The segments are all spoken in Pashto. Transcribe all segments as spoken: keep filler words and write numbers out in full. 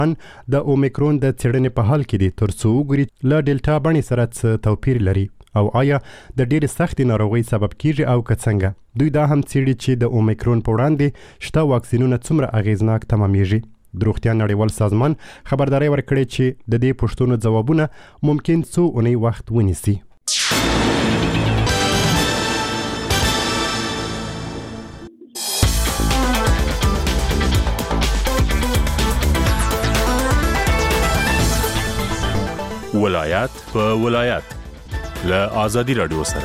د اومیکرون د څېړنې په حال کې دي ترڅو وګوري له ډیلټا بڼې سره څه توپیر لري او آیا د ډېرې سختې ناروغۍ سبب کیږي او که څنګه. دوی دا هم څېړي چې د اومیکرون په وړاندې شته واکسینونه څومره اغیزناک تمامېږي. د روغتیا نړیوال سازمان خبرداری ورکړی چې د دې پوښتنو ځوابونه ممکن څو اونۍ وخت ونیسي. ولایت په ولایت له آزادی رادیو سره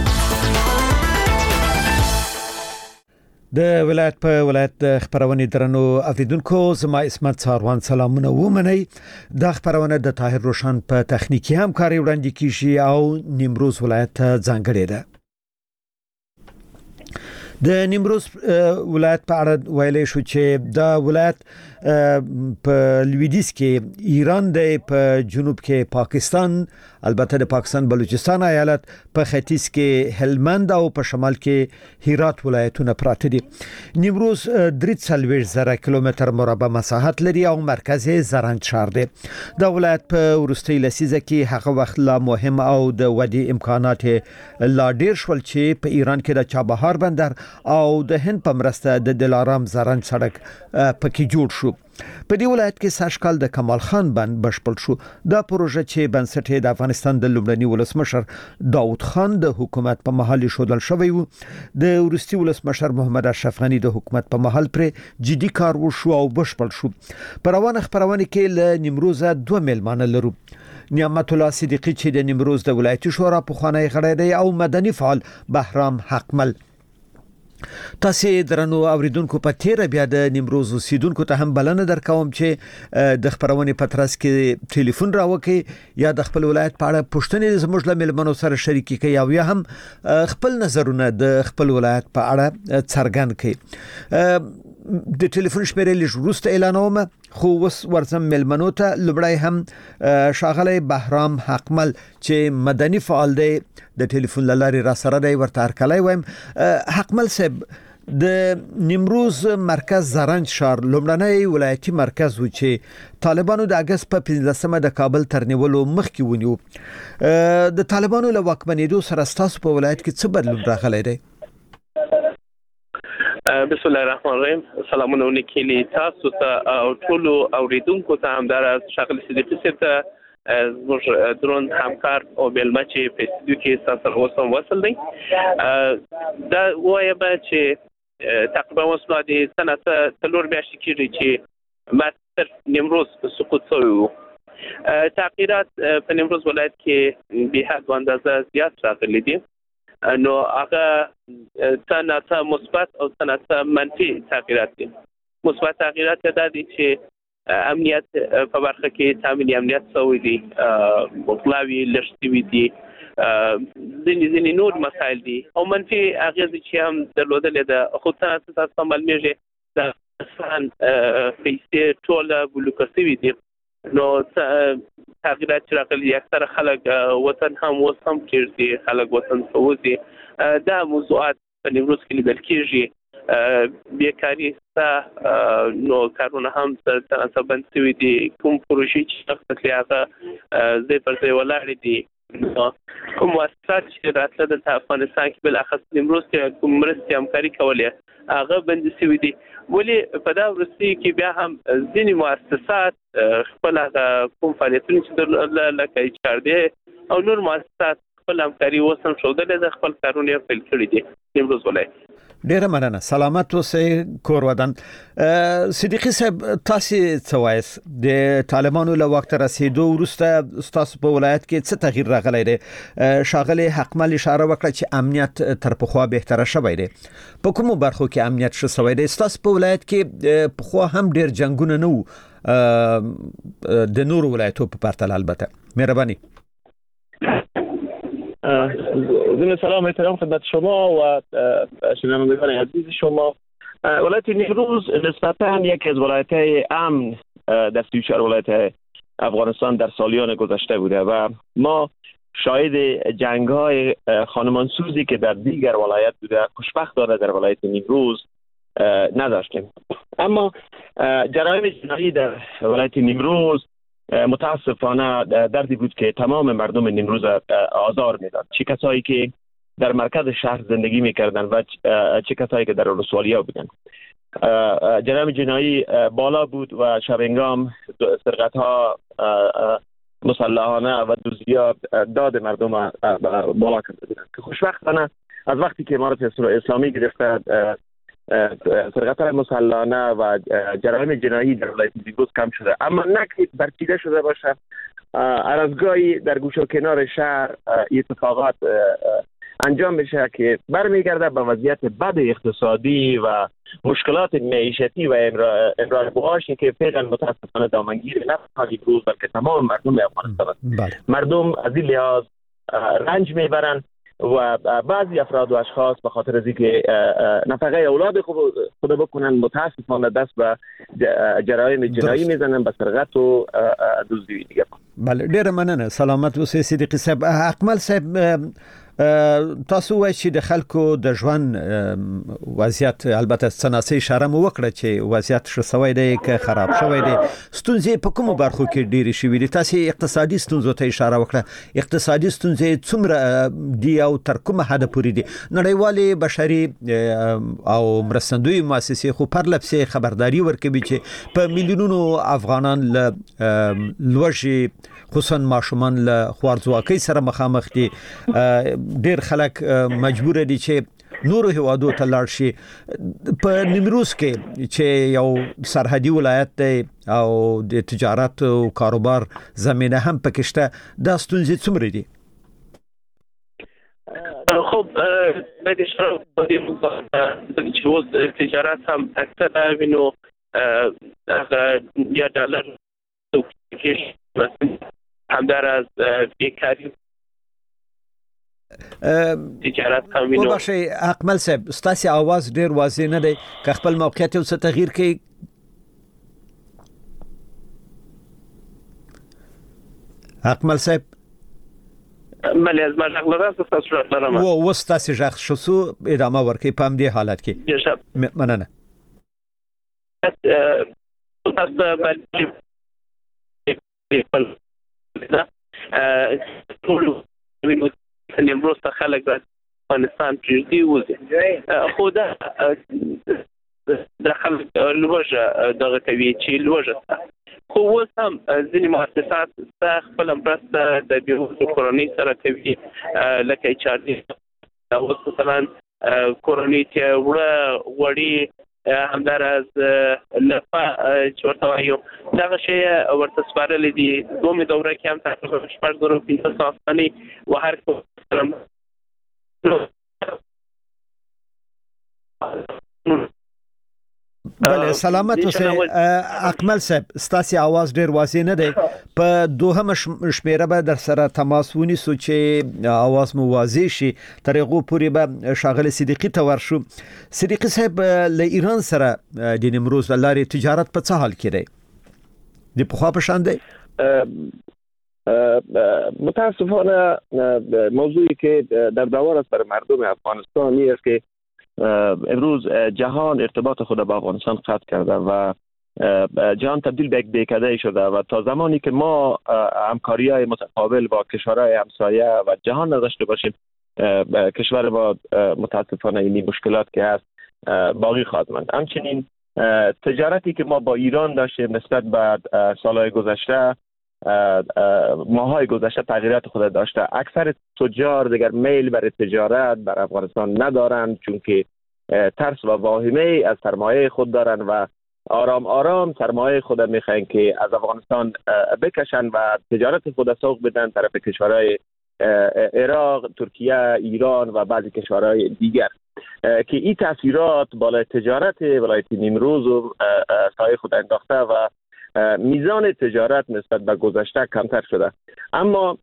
د ولایت په ولایت خبرونه درنو اوریدونکو زما اسمت څاروان سلامونه ومنئ. د خبرونه د طاهر روشن په تخنیکی همکاري وړاندې کیږي او نیمروز ولایت ځانګړی ده. د نیمروز ولایت په اړه ویلې شو چې د ولایت په لویدیځ کې ایران دی، په جنوب کې پاکستان، البته د پاکستان بلوچستان ایالت، په ختیځ کې هلمند او په شمال کې هرات ولایتونه پراته دي. نیمروز درې څلوېښت زره کیلومتر مربع مساحت لري او مرکز یې زرنج ښار دی. د ولایت په وروستۍ لسیزه کې هغه وخت لا مهم او د ودې امکانات لا ډیر شول چې په ایران کې د چابهار بندر او د هند په مرسته د دلارام زرنج سړک پکې جوړ شو. په دې ولایت کې ساشکال د کمال خان بند بشپړ شو. دا پروژه چې بنسټ یې د افغانستان د لومړني ولسمشر داوود خان د حکومت په محل شودل شوی و، د وروستي ولسمشر محمد اشرف غنی د حکومت په محل پر جدي کار وشو او بشپړ شو. په روانه خبرونه کې له نیمروز دوه ملمانه لرو. نعمت الله صدیقی چې د نیمروز د ولایتي شورا په خوانی غړی دی او مدني فعال بهرام حقمل. تاسو درنو اوریدونکو په تیر بیا د نیمروز اوسیدونکو ته هم بلنه درکوم چې د خبرونه پترس کې ټلیفون راوکي یا د خپل ولایت په اړه پوښتنې زموږ له ملمنو سره شریکي کوي او یا هم خپل نظرونه د خپل ولایت په اړه څرګند کړي. د ټلیفون شمیرې لږ وروسته اعلانوم، خو وس ورزم ملمنو ته لومړی هم شاغلی بهرام حقمل چې مدني فعال دی د ټلیفون لاري را سره دی ورته هرکلی وایم. حقمل صاحب، د نیمروز مرکز زرنج ښار لومړنی ولایتي مرکز و چې طالبانو د اگست په پنځلسمه د کابل تر نیولو مخکې ونیو. د طالبانو له واکمنېدو سره ستاسو په ولایت کې څه بدلون راغلی دی؟ بسم الله الرحمن الرحیم. سلامونه ولیکلی تاسو ته او ټولو اوریدونکو ته هم در شغل صدیقی صاحب ته زموږ درون همکار او بلمه چې په استودیو کې تاسو اوسم وصل دی. دا وایم چې تقریبا وسله د سنه څلور میاشتې کېږي چې ماستر نیمروز سقوط شوی و. تغییرات په نیمروز ولایت کې به حد و اندازه زیات راغلي دي، نو هغه څنګه مثبت او څنګه منفي تغییرات دي. مثبت تغییرات دا دي چې امنیت په برخه کې تامین امنیت شوی دی، غلاوي لږ دي، ځینې ځینې نور مسایل دي، او منفي اغیز چې هم درلودلې ده. خو څنګه تاسو معلومیږي د افغانستان پیسې ټول بلوکه شوي دي، نو تغییرات چې راغلي اکثره خلک وطن هم اوس هم کېږي، خلک وطن ته وځي. دا موضوعات په نیمروز کې لیدل کېږي. بیکاري شته، نو کارونه هم څه بند شوي دي. کوم پروژې چې وخت هغه ځای پر ځای ولاړې دي. کوم مؤسسات چې راتله دلته افغانستان کې بالاخص نیمروز کې کوم مرستې همکاري کولې هغه بند شوي دي. ولې په دا وروستي کې بیا هم ځینې مؤسسات خپل کوم فعالیتونه چې لکه ایچ آر دی او نور مؤسسات خپل همکاري اوس هم ښودلې ده، خپل کارونه یې پیل کړي دي نیمروز ولایت. ډیره مننه، سلامت اوسئ کور ودان. صدیقی صاحب، تاسو څه وایاست؟ د طالبانو له واک ته رسیدو وروسته ستاسو په ولایت کې څه تغییر راغلی دی؟ شاغلی حقمل اشاره وکړه چې امنیت تر پخوا بهتره شوی دی. په کومو برخو کې امنیت ښه شوی دی؟ ستاسو په ولایت کې پخوا هم ډیر جنگونه نه وو د نورو ولایتو په پرتله، البته. مهرباني. ضمن سلام و احترام خدمت شما و شنوندگان عزیز شما. ولایت نیمروز نسبتاً یکی از ولایت‌های امن در سی و چهار ولایت افغانستان در سالیان گذشته بوده و ما شاهد جنگ‌های خانمانسوزی که در دیگر ولایت بوده خوشبختانه در ولایت نیمروز نداشتیم. اما جرایم جنایی در ولایت نیمروز متاسفانه دردی بود که تمام مردم نیمروز آزار میداد، چه کسایی که در مرکز شهر زندگی میکردن و چه کسایی که در ولسوالی‌ها بودن. جرایم جنایی بالا بود و شبنگام سرقت‌ها مسلحانه و دزدی‌ها داد مردم بالا کرده بودند که خوشبختانه از وقتی که امارت اسلامی گرفته سرقت‌های مسلحانه و جرایم جنایی در ولایت نیمروز کم شده، اما نه که برچیده شده باشه. هر از گاهی در گوشه و کنار شهر اتفاقات انجام بشه که برمیگرده به وضعیت بد اقتصادی و مشکلات معیشتی و امرار معاشی که فعلا متاسفانه دامنگیر نه فقط نیمروز بلکه تمام مردم افغانستان است. مردم از این لحاظ رنج میبرن و بعضی افراد و اشخاص به خاطر از اینکه نفقه اولاد خود بکنن متاسفانه دست به جرایم جنایی میزنن، به سرقت و دزدی دیگه. بله، ډیره مننه. سلامت اوسئ صدیقی صاحب. اکمل صاحب، تاسو وایي چې د خلکو د ژوند وضعیت، البته څناسه اشاره مو وکړه چې وضعیت ښه شوی دی که خراب شوی دی، ستونزې په کومو برخو کې ډېرې شوي دي؟ تاسو اقتصادي ستونزو ته اشاره وکړه. اقتصادي ستونزې څومره دي او تر کومه حده پورې دي؟ نړیوالې بشري او مرستندوی مؤسسې خو پرلپسې خبرداري ورکوي چې په میلیونونو افغانان له لوږې خصوصا ماشومان له خوارځواکۍ سره مخامخ دي. ډېر خلک مجبور دي چې نورو هیوادو ته لاړ شي. په نیمروز کې چې یو سرحدي ولایت دی او د تجارت او کاروبار زمینه هم پکې شته، دا ستونزې څومره دي؟ خب باید اشاره کنیم چې اوس تجارت هم اکثر وینو یا ډالر همدار از بیکاری تجارت هم وینو. وبخښئ اکمل صاحب، ستاسو आवाज ډیر واضح نه دی، که خپل موقعیت یو څه تغییر کړئ. اکمل صاحب بله، از ما غږ لرم، تاسو راځم. و اوس تاسو غږ شوسو ادامه ورکړئ په همدې حالت کې. مننه. ټول نیمروز ته خلک د افغانستان پرېږدي وځي، خو دا د خلک لوږه دغه کوي چې لوږه شته. خو اوس هم ځینې مؤسسات ستا خپله مرسته د بېوزلو کورنۍ سره کوي، لکه ایچ آر ډي اوس مثلا کورنۍ ته وړه غوړي همداراز لپه چې ورته وایو دغه شی ورته سپارلی دي. دومې دوره کې هم تقریبا شپږ زره پنځه سوه افغانۍ و هر بله، سلامت اوسئ. اکمل صاحب، ستاسو आवाज ډیر واضح نه دی. په دوهمه شمیره به در سره تماس ونیسو چې आवाज مو واضح شي، تر هغه پورې به شاغل صدیقی ته ورشو. صدیقی صاحب، له ایران سره د نیمروز لارې تجارت په څه حال کې دی؟ د پخوا په شان دی؟ متاسفانه موضوعی که در دور است بر مردم افغانستان این است که امروز جهان ارتباط خود با افغانستان قطع کرده و جهان تبدیل به یک دهکده شده و تا زمانی که ما همکاری‌های متقابل با کشورهای همسایه و جهان نداشته باشیم، کشور با متاسفانه این مشکلات که هست باقی خواهد ماند. همچنین تجارتی که ما با ایران داشتیم نسبت به سالهای گذشته، ماهای گذشته تغییرات خود داشته. اکثر تجار دیگر میل برای تجارت بر افغانستان ندارند، چون که ترس و واهمه از سرمایه خود دارند و آرام آرام سرمایه خود میخواین که از افغانستان بکشن و تجارت خود سوق بدن طرف کشورهای عراق، ترکیه، ایران و بعضی کشورهای دیگر، که این تاثیرات بالای تجارت ولایت نیمروز و سایه خود انداخته و میزان تجارت نسبت به گذشته کمتر شده. اما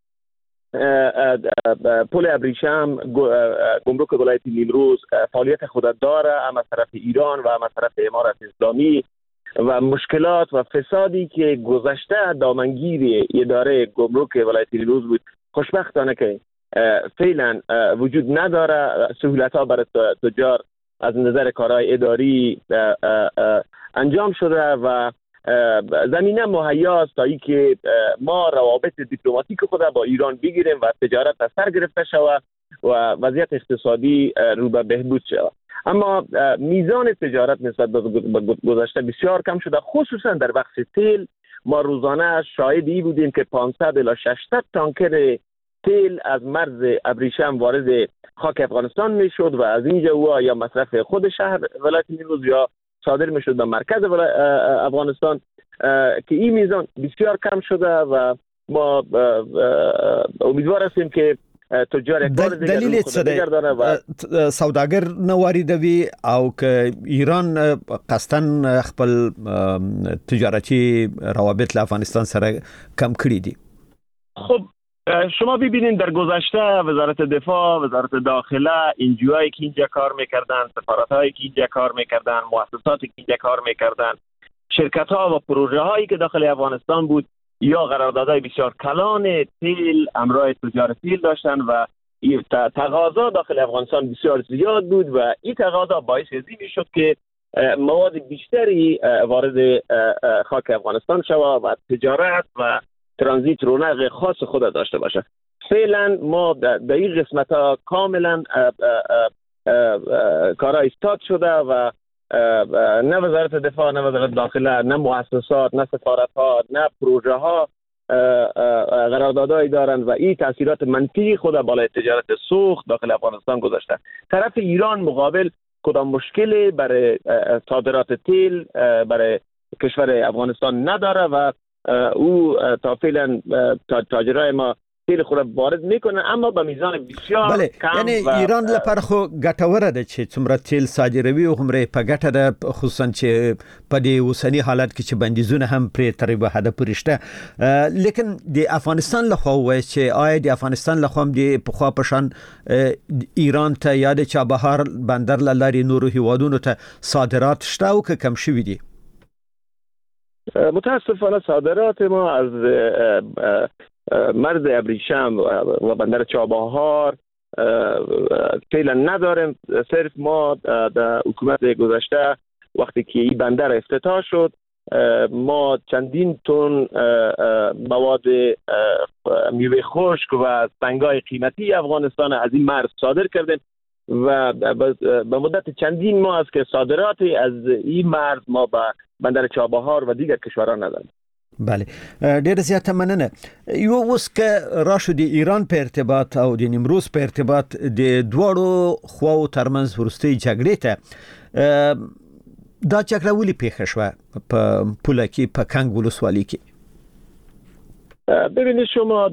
پل ابریشم، گمرک ولایت نیمروز فعالیت خود داره، هم از طرف ایران و هم از طرف امارت اسلامی، و مشکلات و فسادی که گذشته دامنگیر اداره گمرک ولایت نیمروز بود خوشبختانه که فعلا وجود نداره. سهولت ها برای تجار از نظر کارهای اداری انجام شده و زمینه مهیا است تا اینکه ما روابط دیپلماتیک خود با ایران بگیریم و تجارت از سر گرفته شود و وضعیت اقتصادی رو به بهبود شود. اما میزان تجارت نسبت به گذشته بسیار کم شده، خصوصا در بخش تیل. ما روزانه شاهد ای بودیم که پانصد الی ششصد تانکر تیل از مرز ابریشم وارد خاک افغانستان میشد و از اینجا او یا مصرف خود شهر ولایت نیمروز یا صادر میشد به مرکز افغانستان که این میزان بسیار کم شده و ما امیدوار هستیم که تجار یک بار دیگر دلیل څه و سوداګر نه واردوي او که ایران قصدن خپل تجارتی روابط له افغانستان سره کم کړی دي؟ خب شما ببینید در گذشته وزارت دفاع، وزارت داخله، انجیوهایی که اینجا کار میکردن، سفارت‌هایی که اینجا کار میکردن، مؤسساتی که اینجا کار میکردن، شرکت‌ها و پروژه‌هایی که داخل افغانستان بود یا قراردادهای بسیار کلان تیل همراه تجار تیل داشتن و تقاضا داخل افغانستان بسیار زیاد بود و این تقاضا باعث ازی میشد که مواد بیشتری وارد خاک افغانستان شود و تجارت و ترانزیت رونق خاص خود داشته باشه. فعلا ما در این قسمت ها کاملا کارا استارت شده و نه وزارت دفاع، نه وزارت داخله، نه مؤسسات، نه سفارت ها، نه پروژه ها قراردادهایی دارند و این تاثیرات منفی خود بالای تجارت سوخت داخل افغانستان گذاشته. طرف ایران مقابل کدام مشکلی برای صادرات تیل برای کشور افغانستان نداره و او تا فعلا تاجرای ما تیل خود وارد میکنه، اما به میزان بسیار بله. کم. یعنی ایران لپاره خو ګټوره ده چې څومره تیل صادروي او همره په ګټه ده، خصوصا چې په دې اوسنی حالت کې چې بندیزونه هم پرې تر به حد پرشته. لیکن د افغانستان له خوا وایي چې آیا د افغانستان له خوا د پخوا پشان ایران ته یا د چابهار بندر لاري نورو هیوادونو ته صادرات شته او که کم شوي دي؟ متاسفانه صادرات ما از مرز ابریشم و بندر چابهار فعلا نداریم. صرف ما در حکومت گذشته وقتی که این بندر افتتاح شد ما چندین تن مواد میوه خشک و سنگای قیمتی افغانستان از این مرز صادر کردیم و به مدت چندین ماه است که صادراتی از این مرز ما به بندر چابهار و دیگر کشورها نداریم. بله، ډېر زیاته مننه. یو اوس که راشو د ایران په ارتباط او د نیمروز په ارتباط د دواړو خواو ترمنځ وروستۍ جګړې ته دا جګړه ولې پیښه شوه په پوله کې په کنګ ولسوالۍ کې؟ ببینید شما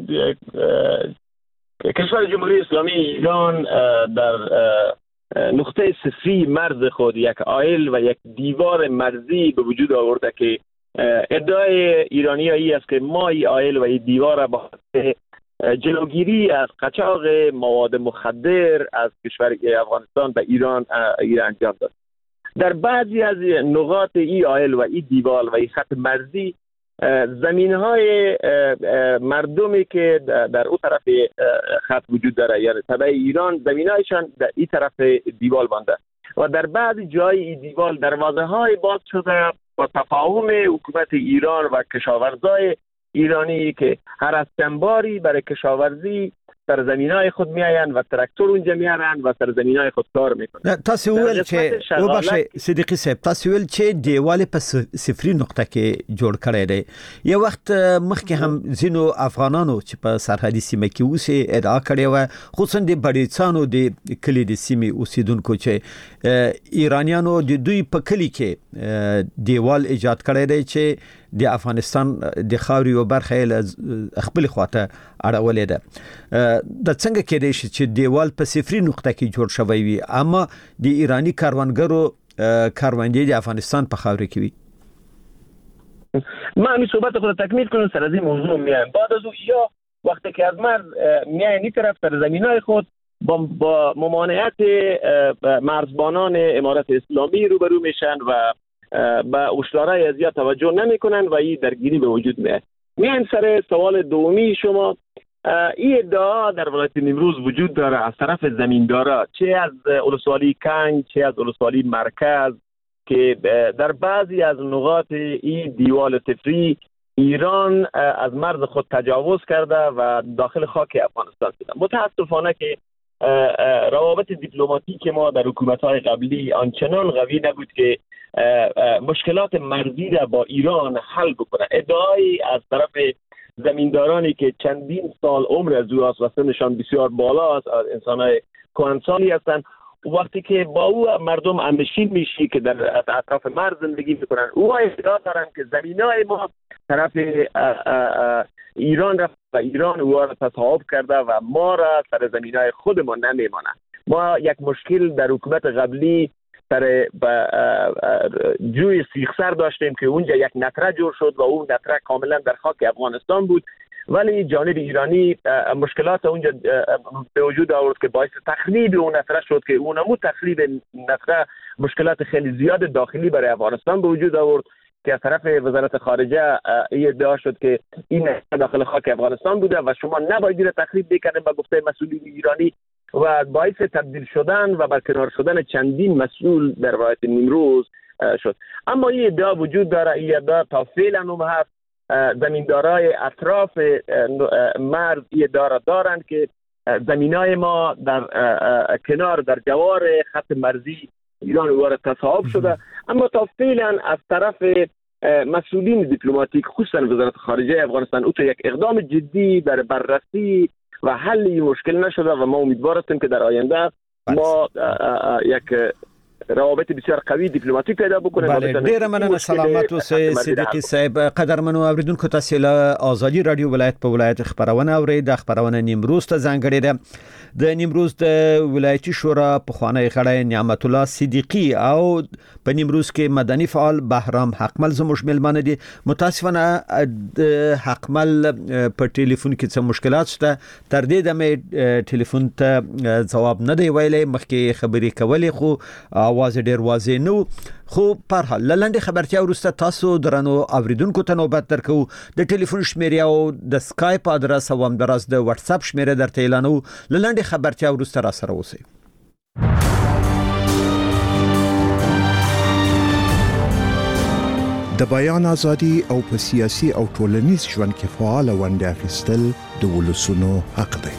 کشور جمهوری اسلامی ایران در نقطه صفری مرز خود یک آیل و یک دیوار مرزی به وجود آورده که ادعای ایرانیایی است که ما این آیل و این دیوار را با جلوگیری از قاچاق مواد مخدر از کشور افغانستان به ایران ایران انجام داد. در بعضی از نقاط این آیل و این دیوار و این خط مرزی زمین‌های مردمی که در اون طرف خط وجود داره، یعنی تبع ایران زمین‌هایشان در این طرف دیوار مانده و در بعضی جای این دیوار دروازه‌های باز شده با تفاهم حکومت ایران و کشاورزای ایرانی که هر از چندباری برای کشاورزی سرزمینای خود میآیند و تراکتور اونجا میارن و سرزمینای خود کار میکنن. تاسو ول چې او بشه صدیقی صاحب، تاسو ول چې دیواله په صفری نقطه کې جوړ کړی دی. یو وخت مخکې هم زینو افغانانو چې په سرحدي سیمه کې اوسې ادعا کړې و، خصوصا د بړیڅانو د کلی د سیمې اوسیدونکو چې ایرانیانو د دوی په کلی کې دیوال ایجاد کړی دی چې د افغانستان د خاوري او برخه له خپل خواته اړولې ده. د څنګه کېدای شي چې دیوال په صفری نقطه کې جوړ شوی وي اما د ایرانی کاروانګرو کاروانګي د افغانستان په خاوري کې وي؟ ما می صحبت خود تکمیل کنم سر از این موضوع میایم. بعد از او یا وقتی که از مرز میایم این طرف سرزمینای خود با, با ممانعت مرزبانان امارت اسلامی روبرو میشن و با هشدارهای ازیا توجه نمیکنن و این درگیری به وجود میاد. میایم سر سوال دومی شما. این ادعا در ولایت نیمروز وجود داره از طرف زمیندارا، چه از ولسوالی کنج چه از ولسوالی مرکز، که در بعضی از نقاط این دیوال تفری ایران از مرز خود تجاوز کرده و داخل خاک افغانستان شده. متاسفانه که روابط دیپلماتیک ما در حکومت‌های قبلی آنچنان قوی نبود که مشکلات مرزی را با ایران حل بکنه. ادعای از طرف زمیندارانی که چندین سال عمر از او است و سنشان بسیار بالا است، انسان‌های کهنسالی هستند، وقتی که با او مردم همنشین میشی که در اطراف مرز زندگی میکنن، او ادعا دارن که زمینای ما طرف ایران رفت و ایران او را تصاحب کرده و ما را سر زمینای خودمان نمیمانه. ما یک مشکل در حکومت قبلی سر جوی سیخسر داشتیم که اونجا یک نطره جور شد و اون نطره کاملا در خاک افغانستان بود، ولی جانب ایرانی مشکلات اونجا به وجود آورد که باعث تخریب اون نطره شد که اونمو تخریب نطره مشکلات خیلی زیاد داخلی برای افغانستان به وجود آورد که از طرف وزارت خارجه ادعا شد که این داخل خاک افغانستان بوده و شما نباید این تخریب بکنید به گفته مسئولین ایرانی و باعث تبدیل شدن و برکنار شدن چندین مسئول در ولایت نیمروز شد. اما این ادعا وجود داره، این ادعا تا فعلا هم هست. زمیندارای اطراف مرز این ادعا را دارند که زمینای ما در کنار در جوار خط مرزی ایران وارد تصاحب شده، اما تا فعلا از طرف مسئولین دیپلماتیک خصوصا وزارت خارجه افغانستان او تو یک اقدام جدی در بررسی و حل این مشکل نشده و ما امیدوار هستیم که در آینده ما یک روابط بسیار قوي دیپلماتیک پیدا بکنه. بله، ډیره مننه. سلامت اوسئ صدیقي صاحب. قدرمنو اوریدونکو، تاسو له آزادي رادیو ولایت په ولایت خبرونه اورئ. د خبرونه نیمروز ته ځانګړې ده. د نیمروز د ولایتي شورا پخوانی غړی نعمت الله صدیقي او په نیمروز کې مدني فعال بهرام حقمل زموږ ملمانه دي. متاسفانه د حقمل په ټلیفون کې څه مشکلات شته، تر دې دمه ټلیفون ته جواب نه دی ویلي. مخکې خبرې کولې خو اواز ډیر واضح نو، خو په هر حال لاندې خبرتیا ورسته تاسو درنو اوریدونکو ته نوبت درکو. د ټلیفون شمیره او د سکایپ ادرس او هم دراز د واتس اپ شمیره درته اعلانو. لاندې خبرتیا ورسته را سره اوسئ. د بیان ازادي او په سیاسي او ټولنیز ژوند کې فعال ونډه اخیستل د ولسونو حق دی.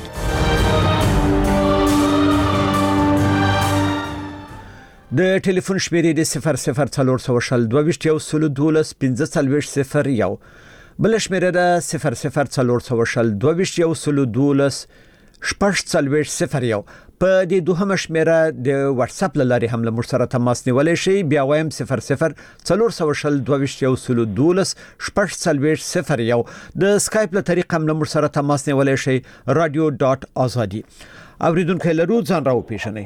د ټلیفون شمیرې د صفر صفر څلور سو شل دوه ویشت یو سل دولس پنځه څلوېښت صفر یو، بل شمیره د صفر صفر څلور سو شل دوه ویشت یو سل دولس شپږ څلوېښت صفر یو. په دې دوهمه شمیره د واتس اپ لاري هم له موږ سره تماس نیولای شئ. بیا وایم صفر صفر څلور سو شل دوه ویشت یو سل دولس شپږ څلوېښت صفر یو. د سکایپ له طریق هم له موږ سره تماس نیولای شئ رادیو ډاټ ازادي. اوریدونکو لرو ځان راو پیژنئ.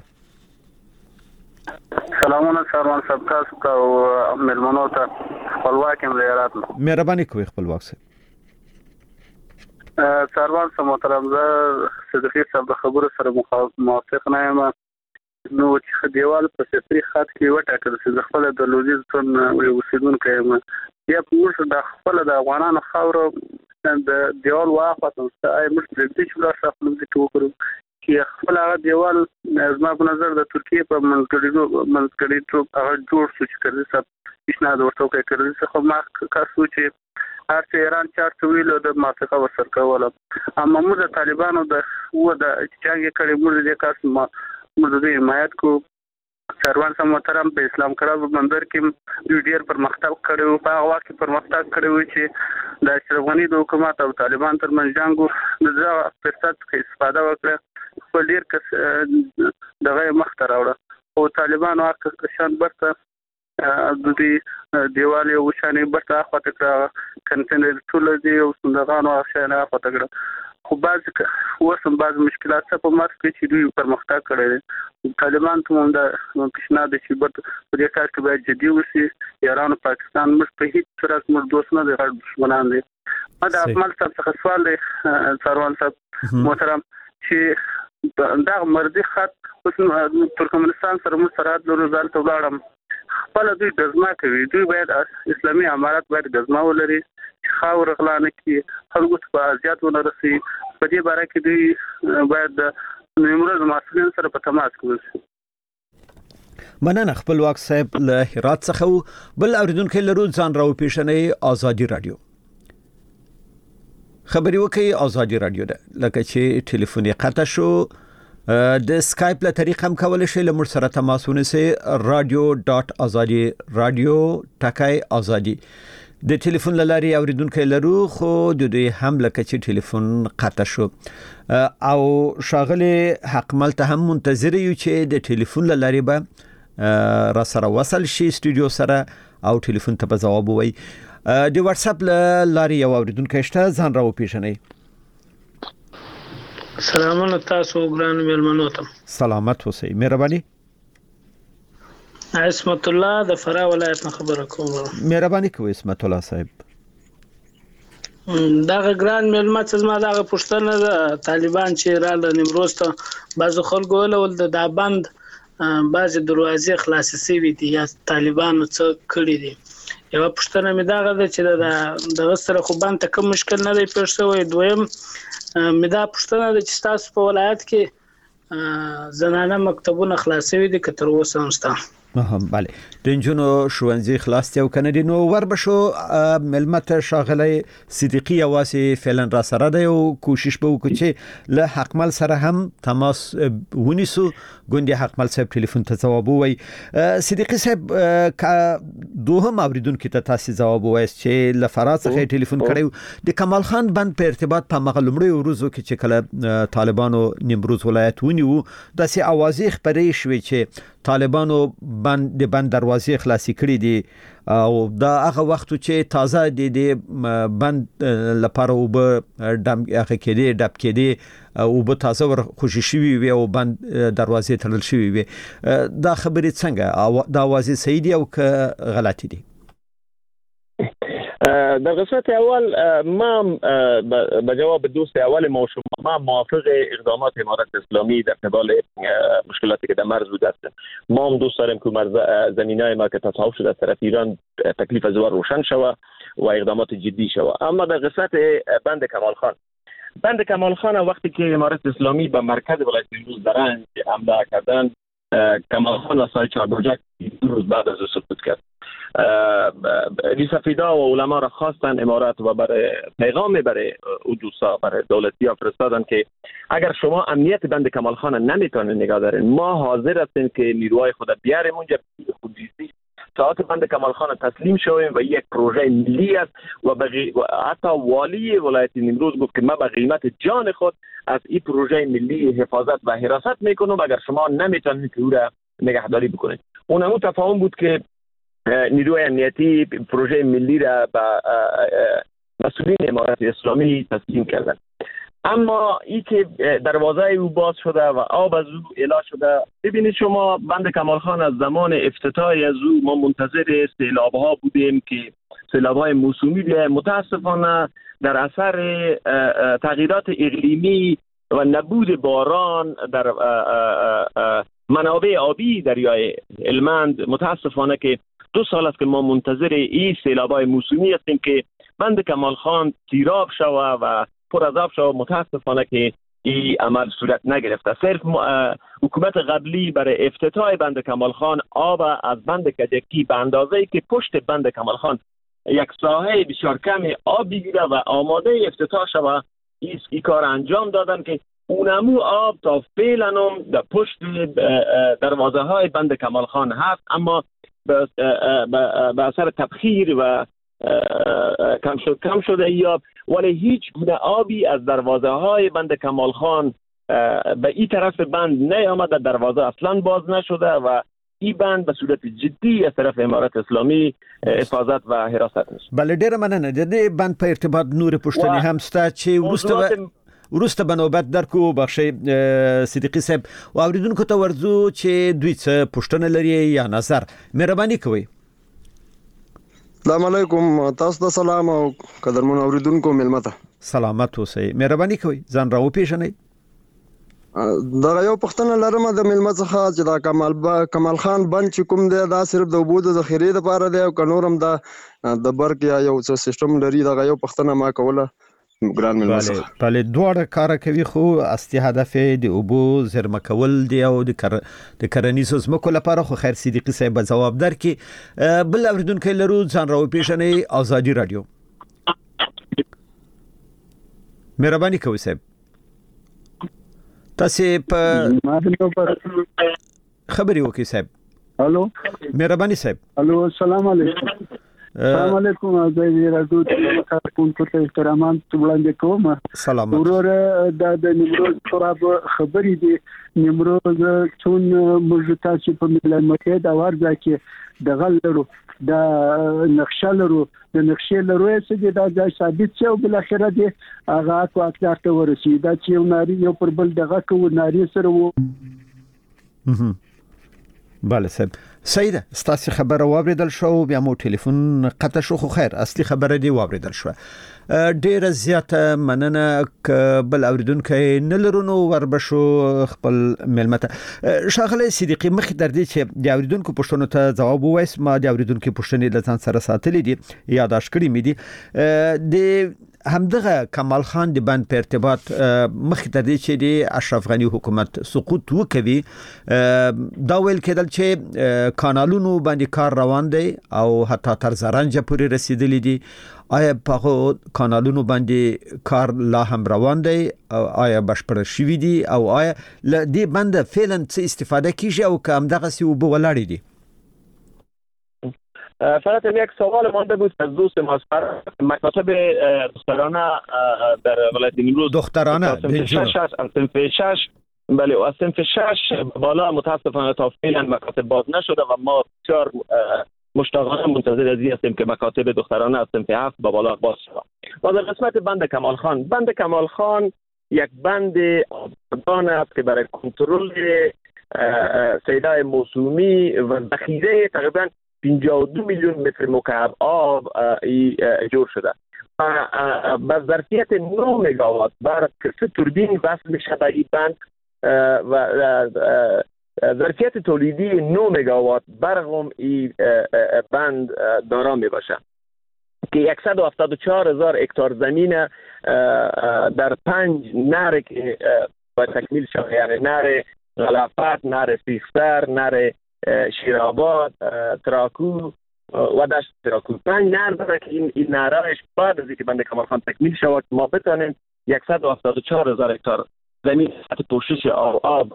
سلامونه سروان صاحب، تاسو ته او ملمنو ته خپلواک مليارات مهرباني کوئ خپلواک صاحب. سروان صاحب محترم، زه صدیقي صاحب د خبرو سره موافق نه یم. نو چې دیوال په صفري خط کې وټاکل چې خپل د لوزي ځون اوسیدونکو یم، یا موږ د خپل د افغانانو خاور د دیوال واخته چې موږ د دې چې لا شخص موږ وکړو چې خپل هغه دیوال زما په نظر د ترکیه په منځګړي منځګړي ټروپ هغه جوړ شو چې کړي صاحب پیشنهاد ورته کوي کړي څه خو ما کاسو چې هر څه ایران چارت ویلو د موافقه ورسره کوله. اما موږ د طالبانو د و د چې کړي موږ د کاس ما موږ د حمایت کو. سروان صاحب محترم، په اسلام کړه بندر کې دوی ډیر پرمختګ کړو، په هغه وخت پرمختګ کړو چې د اشرف غنی د حکومت او طالبان ترمنځ جنگ د فرصت څخه استفاده وکړه. په ډیر کس دغه مخته راوړه او طالبان واکه شان برته د دې دیوال یو شانې برته اخوته کړه، کنټینر ټول دی او څنګه او شانه اخوته کړه. خو بعض وسم بعض مشکلات څه په مات کې چې دوی پرمختګ کړي. طالبان ته هم د پیشنهاد چې برته په دې کار کې باید جدي وسی. ایران او پاکستان موږ په هیڅ صورت موږ دوست نه دي، غړ دشمنان دي. ما د خپل څخه سوال دی سروان صاحب محترم چې دا مرضی خط ترکمنستان سره مو سرحد لرو ځل ته ولاړم، خپل دوی غزما کوي. دوی باید اسلامي امارات باید غزما ولري، خاور غلانه کې خلکو ته اذیت ونه رسي. په دې باره کې دوی باید د نیمروز مسؤلین سره په تماس کې اوسي. مننه خپلواک صاحب له هرات څخه. بل اوریدونکو لرو ځان راو پیښنې آزادي رادیو خبري وکي. آزادي رادیو ده لکه چې ټلیفوني قطع شو د سکایپ له طریقه هم کولای شئ له موږ سره تماس ونیسئ. رادیو ډاټ ازادي رادیو ټکای ازادي د ټلیفون لاري اوریدونکو لرو خو د دوی هم لکه چې ټلیفون قطع شو او شاغله حقمل ته هم منتظر یو چې د ټلیفون لاري به را سره وصل شي استودیو سره او ټلیفون ته په جواب وای. د واتس اپ لاري یو اوریدونکو شته ځان راو پیښنې. سلامونه تاسو ګران مېلمنو ته. سلامت اوسئ. مهرباني. عصمت الله د فراه ولایت نه خبره کوم. مهرباني کوئ عصمت الله صاحب. دا ګران مېلمه چې زما دا پښتنه د طالبان چې را ل نیمروز ته بعض خلکو ول د دا بند بعض دروازې خلاصې سوي دي یا طالبانو څه کړی دي. یو پښتنه مې دا غوډه چې د غسر خو باندې کوم مشکل نه دی پیښ شوی. دویم مې دا پښتنه د چې تاسو په ولایت کې زنانه مکتبونه خلاصوي دي که تر اوسه هم شته؟ هم بله د نجونو ښوونځي خلاص دي او کنه دي. نو ور بشو ملمت شاغلی صدیقی اواسي فعلا را سره دی او کوشش به وکړي چې له حقمل سره هم تماس ونیسو. ګوندې حقمل صاحب ټلیفون ته جواب وای. صدیقی صاحب دوهم اوریدونکو ته تاسو جواب وای چې له فراه څخه ټلیفون کړیو د کمال خان بند په ارتباط په مغلومړي ورځو کې چې کله طالبانو نیمروز ولایت ونیو داسې اوازې خبرې شوې چې طالبانو بند د بند دروازې خلاصې کړې دي او دا هغه وخت چې تازه د دې بند لپاره وب دم هغه کېدی ډب کېدی او به تازه ور خوشی شوی وي او بند دروازې تړل شوی وي. دا خبرې څنګه دا اوازې صحیح دي او که غلطي دي؟ در قسمت اول ما به جواب دوست اول ما شما ما موافق اقدامات امارت اسلامی در قبال مشکلاتی که در مرز بوده است. ما هم دوست داریم که مرز زمینای ما که تصاحب شده از طرف ایران تکلیف زوار روشن شود و اقدامات جدی شود. اما در قسمت بند کمال خان بند کمال خان وقتی که امارت اسلامی به مرکز ولایت نیمروز دارن حمله کردن، کمال خان و سای چاربرجک دو روز بعد از او سقوط کرد. ریسفیدا و علما را خواستن امارات و برای پیغام برای او دوستا برای دولتی ها فرستادن که اگر شما امنیت بند کمال خان نمیتونید نگاه دارین، ما حاضر هستیم که نیروهای خود بیاریم اونجا خودریزی ساعت بند کمال خان تسلیم شویم و یک پروژه ملی است و, بغی... و حتی والی ولایت نیمروز گفت که ما به قیمت جان خود از این پروژه ملی حفاظت و حراست میکنم اگر شما نمیتونید که او را نگهداری بکنید. اون همون تفاهم بود که نیروی امنیتی پروژه ملی را به مسئولین امارت اسلامی تسلیم کردن. اما ای که دروازه او باز شده و آب از او اعلا شده، ببینید شما بند کمال خان از زمان افتتاح از او ما منتظر سیلاب ها بودیم که سیلاب های موسومی بیاید. متاسفانه در اثر تغییرات اقلیمی و نبود باران در منابع آبی دریای هلمند متاسفانه که دو سال است که ما منتظر این سیلاب‌های موسومی هستیم که بند کمال خان سیراب شود و پر از آب شود. متاسفانه که این عمل صورت نگرفته. صرف حکومت قبلی برای افتتاح بند کمال خان آب از بند کجکی به اندازه‌ای که پشت بند کمال خان یک ساحه بسیار کم آب بگیره و آماده افتتاح شود، این ای کار انجام دادن که اونمو آب تا فعلا در پشت دروازه های بند کمال خان هست، اما به اثر تبخیر و کم شد کم شده یا ولی هیچ گونه آبی از دروازه های بند کمال خان به این طرف بند نیامده. دروازه اصلا باز نشده و این بند به صورت جدی از طرف امارت اسلامی حفاظت و حراست میشه. بله ډیر مننه. د دې بند په ارتباط نور پوښتنې هم ستا چې ورسته ورسته بنوبت درکو بخشي صدیقی صاحب او اوریدونکو ته ورزو چې دوی څه پوښتنه لري یا نظر. مهرباني کوئ. السلام علیکم. تاسو ته سلام او قدرمن اوریدونکو ملمته سلامت اوسئ. مهرباني کوئ ځان راو پیژنئ. دا یو پښتنه لرمه د ملمه څخه چې دا کمال با کمال خان بند چې کوم دی دا صرف د اوبو د ذخیرې لپاره دی او کنورم دا د برق یا یو څه سیستم لري. دا یو پښتنه ما کوله ګران ملمس بله بله دواړه کار کوي خو اصلي هدف د اوبو زیرمه کول دی او د کر د کرنیزو ځمکو لپاره. خو خیر صدیقي صاحب جواب درکړي. بل اوریدونکو لرو ځان راو پیژنې آزادي رادیو. مهرباني کوئ صاحب تاسو په خبري وکي صاحب. الو مهرباني صاحب. الو السلام علیکم. السلام علیکم آزادي رادیو ته کارکونکو ته احترامات وړاندې کوم. سلام ورور د نیمروز خراب خبرې دي. نیمروز چون موږ تاسو په ملل متحد ورځ کې د غلرو د نقشه لرو د نقشې لرو چې دا ځای ثابت شو بل اخره دي هغه کو اکثر ته ورسي دا چې یو ناري یو پر بل دغه کو ناري سره وو. بله صاحب سیده ستاسو خبره واوریدل شو بیا مو ټلیفون قطع شو. خو خیر اصلي خبره دی واوریدل شو. ډیره زیاته مننه ک بل اوریدونکو نه لرونو وربشو خپل ملمته شاغله صدیقي مخ در دي چې د اوریدونکو پښتنو ته جواب وایس. ما د اوریدونکو پښتنې د ځان سره ساتلې دي یاداش کړی مې دي. د همدغه کمال خان د بند په ارتباط مخ در دي چې د اشرف غنی حکومت سقوط وکوي دا ویل کېدل چې کانالونو باندې کار روان دی او حتی تر زرنج پورې رسیدلی دي. آیا په کانالونو باندې کار لا هم روان دی او آیا بشپړ شوی دی او آیا ل دې بند فعلا څه استفاده کیږي او کوم دغه سی وب ولاړ دي؟ فقط یک سوال مانده بود از دوست ماسپر مکاتب دخترانه در ولایت نیمروز دخترانه صنف شش بله و صنف شش بالا متاسفانه تا فعلا مکاتب باز نشده و ما بسیار مشتاقانه منتظر از این هستیم که مکاتب دخترانه از صنف هفت به بالا باز شود. و در قسمت بند کمال خان بند کمال خان یک بند آبادان است که برای کنترل صیدای موسومی و ذخیره تقریبا پنجاه و دو میلیون متر مکعب آب جور شده و با ظرفیت نه مگاوات برق سه توربین وصل میشه به این بند و ظرفیت تولیدی نه مگاوات برق هم این بند دارا می باشه که صد و هفتاد و چهار هزار هکتار زمین در پنج نهر که باید تکمیل شده، یعنی نهر غلافت، نهر سیخسر، نهر شیرآباد، تراکو و دشت تراکو، پنج نهر داره که این این نهرهایش بعد از اینکه بند کمال خان تکمیل شود ما بتانیم صد و هفتاد و چهار هزار هکتار زمین تحت پوشش آب آب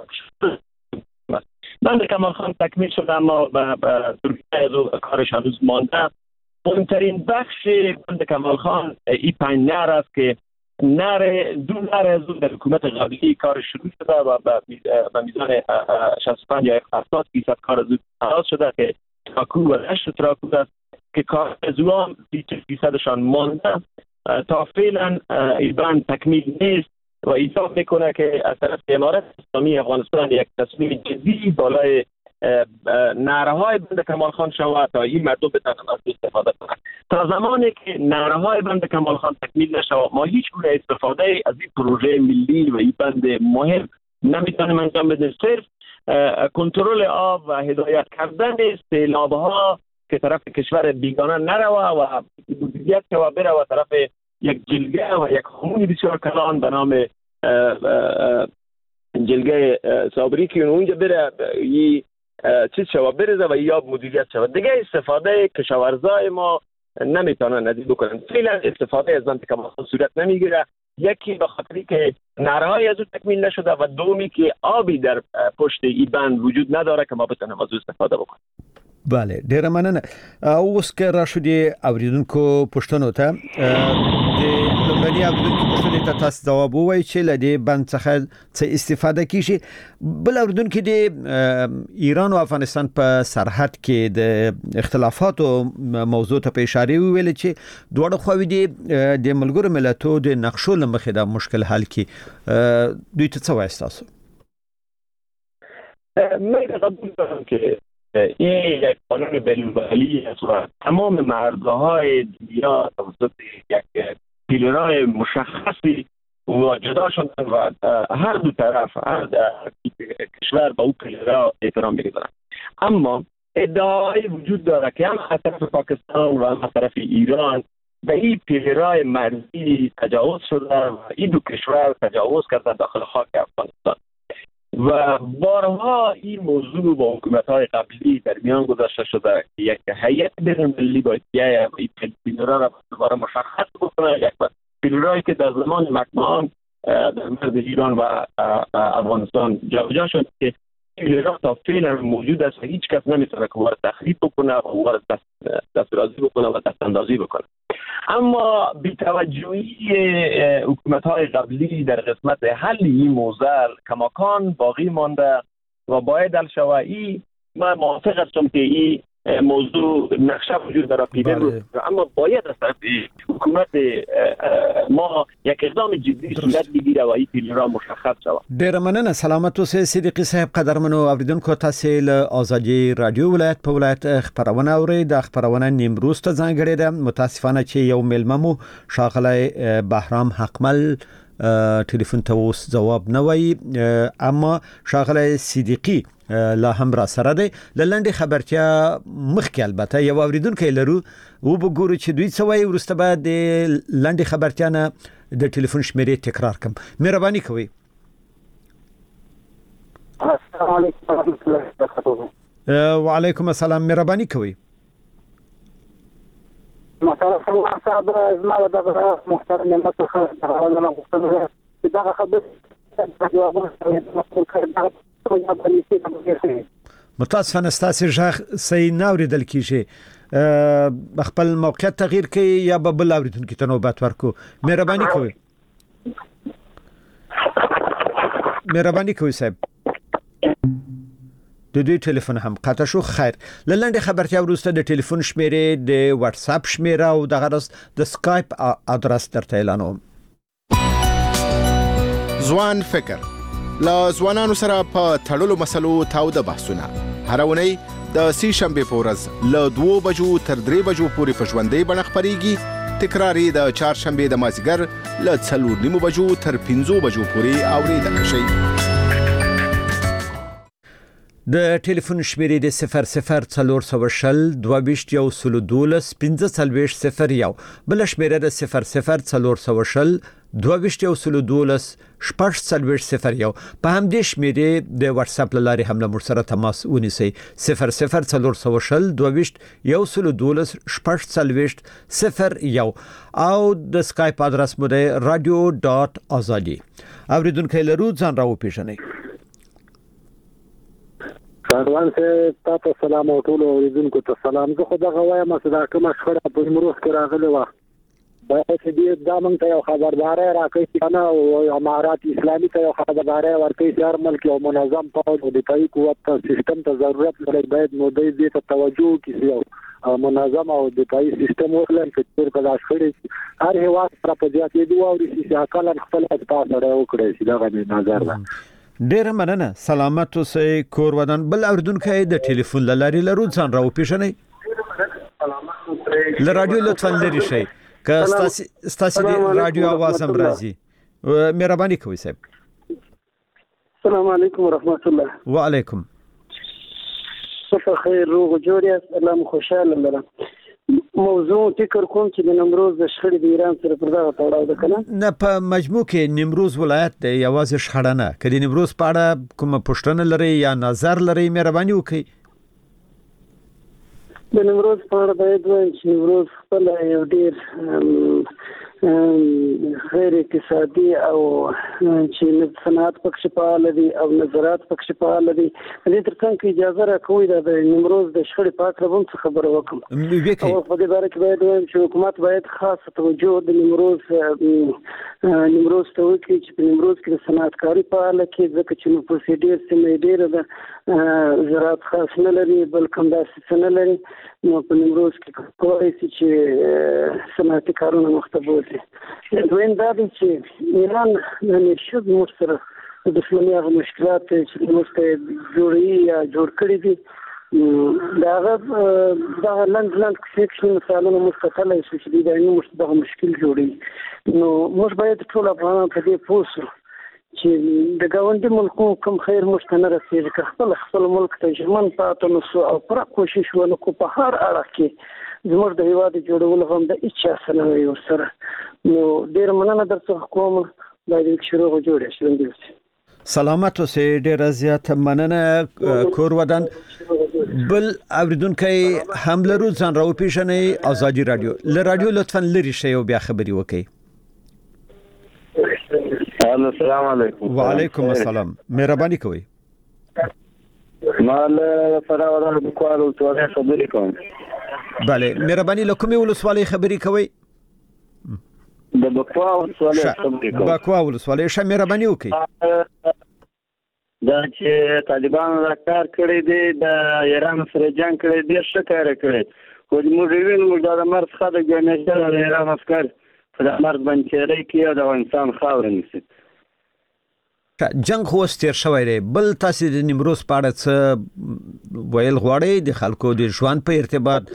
بند کمال خان تکمیل شده اما به ترکیه از کارش هنوز مانده. مهمترین بخش بند کمال خان این پنج نهر است که نهر دو نهر از در حکومت قبلی کار شروع شده و به میزان شصت و پنج یا هفتاد درصد کار از آغاز شده که تراکو و دشت تراکو است که کار از او سی درصدشان مانده. تا فعلا این بند تکمیل نیست و ایجاب میکنه که از طرف امارت اسلامی افغانستان یک تصمیم جدی بالای نهرهای بند کمال خان شود تا این مردم بتوانند از استفاده کنند. تا زمانی که نهرهای بند کمال خان تکمیل نشود ما هیچ گونه استفاده از این پروژه ملی و این بند مهم نمیتونیم انجام بدیم. صرف کنترل آب و هدایت کردن سیلاب‌ها که طرف کشور بیگانه نروه و مدیریت شود بره و طرف یک جلگه و یک خمونی بسیار کلان به نام جلگه صابری که اونجا بره یه چیز شود برزه و یا مدیریت شود. دیگه استفاده کشاورزای ما نمیتونن ندید بکنن. فعلا استفاده از بند کمال خان صورت نمیگیره، یکی به خاطری که نهرهای از او تکمیل نشده و دومی که آبی در پشت این بند وجود نداره که ما بتونیم از او استفاده بکنیم. بله ډیره مننه. اوس که را شدي اوریدونکو پښتنو ته د لومړني اوریدونکو پښتنې ته تاسو جواب وایي چې لدی بند څخه څه استفاده کیږي. بل اوریدونکو د ایران او افغانستان په سرحد کې د اختلافاتو موضوع ته په اشاره ویل چې دوه خواوې د ملګرو ملتونو د نقشو لمخې د مشکل حل کې دوی ته څه وایي تاسو؟ من قبول دارم که این یک قانون بین‌المللی است و تمام مرزهای دنیا توسط یک پیلرهای مشخصی و جدا شدن و هر دو طرف هر کشور به اون پیلرها احترام می‌گذارن. اما ادعای وجود داره که هم از طرف پاکستان و هم از طرف ایران به این پیله‌های مرزی تجاوز شده و این دو کشور تجاوز کرده داخل خاک افغانستان و بارها این موضوع با حکومت‌های قبلی در میان گذاشته شده که یک هیئت بین‌المللی باید بیاید و این پیله‌ها را دوباره مشخص بکنه، یک پیله‌هایی که در زمان مکمهان در مرز ایران و افغانستان جابجا شد که پیله‌ها تا فعلا موجود است و هیچ کس نمیتونه که وارد تخریب بکنه و وارد دسترازی بکنه و دستاندازی بکنه. اما بی‌توجهی حکومت‌های قبلی در قسمت حل این موضوع کماکان باقی مانده و باید حل شود. این من موافق هستم که این موضوع نقشه وجود داره پیدا بله. اما باید از طرف حکومت ما یک اقدام جدی صورت بگیره و این پیله‌ها مشخص شود. ډیر مننه. سلامت اوسئ صدیقي صاحب. قدرمنو اوریدونکو، تاسو له آزادي رادیو ولایت په ولایت خبرونه اورئ. د خبرونه نیمروز ته ځانګړې ده. متاسفانه چې یو ملممو شاغلی بهرام حقمل ټلیفون ته اوس جواب نه وایي، اما شاغلی صدیقي لا هم را سره دی. لنډه خبرتیا مخکې البته یو اوریدونکو لرو و وګورو چې دوی څه وایي، ورسته بعد د لنډه خبرتیا نه د ټلیفون شمیرې تکرار کوم. مهرباني کوئ. السلام علیکم ورحمۃ اللہ وبرکاتہ. وعلیکم السلام. مهرباني کوئ. محترم صاحب، زما د محترم ملت خلک غواړم غوښتنه چې دا خبره متاسفانه ستاسو ژغ صحیح نه اوریدل کیږي. خپل موقعیت تغییر کړئ یا به بل اوریدونکو ته نوبت ورکو. مهرباني کوئ. مهرباني کوئ صاحب. د دوی ټلیفون هم قطع شو. خیر، لنډه خبرتیا وروسته د ټلیفون شمیرې، د واتس اپ شمیره او دغه د سکایپ ادرس درته اعلانوم. ځوان فکر لا ځوانانو سره په تړلو مسلو تاوده بحثونه هر ونی د سی شنبه په ورځ له دوه بجو تر درې بجو پورې په ژوندۍ بڼه خبريږي. تکراری د چهارشنبه د مازیګر له څلور نیمو بجو تر پنځو بجو پورې اوریدل شي. د ټلیفون شمیرې د صفر صفر څلور سوه شل دوه ویشت یو سلو دولس پنځه څلوېښت صفر یو، بل شمیره د صفر صفر څلور سوه شل دوه ویشت یو سلو دولس شپږ څلوېښت صفر یو. په همدې شمیرې د واتس اپ له لارې هم له موږ سره تماس ونیسئ. صفر صفر څلور سوه شل دوه ویشت یو سلو دولس شپږ څلوېښت صفر یو او د سکایپ ادرس مو دی رادیو ډاټ ازادي. اوریدونکو لرو ځان را وپیژنئ. کاروان سے تاسو سلام او ټول اوریدونکو ته سلام. زه خو دغه وایم چې دا کومه شخړه په نیمروز کې راغلی وه، باید دې دا موږ ته یو خبرداری راکړي چې نه او امارات اسلامي ته یو خبرداری ورکړي چې هر ملک یو منظم پوځ او دفاعي قوت ته سیستم ته ضرورت لري. باید نو دې ته توجه وکړي او منظم او دفاعي سیستم ولري چې تر کله شخړې هر هیواد پر په ځاتې دوه او چې عقل خپل تاسو سره وکړي چې دا غوښنه نظر ده. ډیر مننه. سلامت اوسئ. کور ودان. بل اوریدونکو د ټلیفون لاري لرو ځان را وپیژنئ. ل رادیو لطفا لري شي که ستاسو ستاسو رادیو आवाज هم راځي. مهرباني کوئ صاحب. السلام علیکم ورحمت الله. وعلیکم. صبح خیر، روغ جوړ یاست. الله مو خوشاله لرم. موضوع فکر کوم چې د نیمروز د شخړې د ایران سره پر دغه تړاو ده کنه. نه، په مجموع کې نیمروز ولایت د یوازې شخړه نه، کله نیمروز په اړه کومه پوښتنه لري یا نظر لري مهرباني وکړئ. د نیمروز په اړه باید وایم چې نیمروز خپل یو ډیر غیر اقتصادي او چې صنعت پکې فعال دي او نظارت پکې فعال دي. دې ترڅنګ کې اجازه راکوي د نیمروز د شخړې په اړه هم څه خبره وکړم. او په دې باره کې باید وایم چې حکومت باید خاصه توجه د نیمروز نیمروز ته وکړي چې په نیمروز کې د صنعتکاري فعال کې ځکه چې نو پروسیډر سیمه ډیره د زراعت خاص نه لري بلکې هم داسې نه لري. نو په نیمروز کې کولی شي چې صنعتي کارونه مخته بوځي. دویم دا دی چې ایران همیشه زموږ سره د دښمني هغه مشکلات چې زموږ ته جوړوي یا جوړ کړي دي د هغه دغه لنډ لنډ کښې مثالونه موږ کتلی شو چې دوی دایمي موږ دغه مشکل جوړوي. نو موږ باید ټول افغانان په دې پوه شو چې د ګاونډي ملکو کوم خیر موږ ته نه رسېږي که خپل خپل ملک ته ژمن پاتې نو سو او پوره کوشش ونه کړو په هر اړخ کې زموږ د هیواد جوړولو هم د اچا سره ورسره نو ډیر مننه درڅخه کوم باید شروع جوړ شي. سلامت اوسئ، ډیر زیات مننه کور ودان. بل اوریدونکي هم لرو ځان راو پیژنې ازادي رادیو ل رادیو لطفا لری شی او بیا خبري وکي. السلام علیکم. وعلیکم السلام. مهرباني کوئ. مال فراوده د کوالو څخه خبرې کوم. bale مهرباني لکه ولسوالۍ خبرې کوي. د بکوا ولسوالۍ خبرې کوم. بکوا ولسوالۍ شه مهرباني وکي. دا چې طالبان راکار کړی دی د ایران سره جنگ کړی دی څه کار کړی خو موږ وینو دا د مرز خاله ګنځل د ایران عسكر په مرز باندې کې د افغانستان خاور نیسي. جنگ خو ستیر شوی دی. بل تاسو د نیمروز په اړه څه ویل غواړئ د خلکو د ژوند په ارتباط؟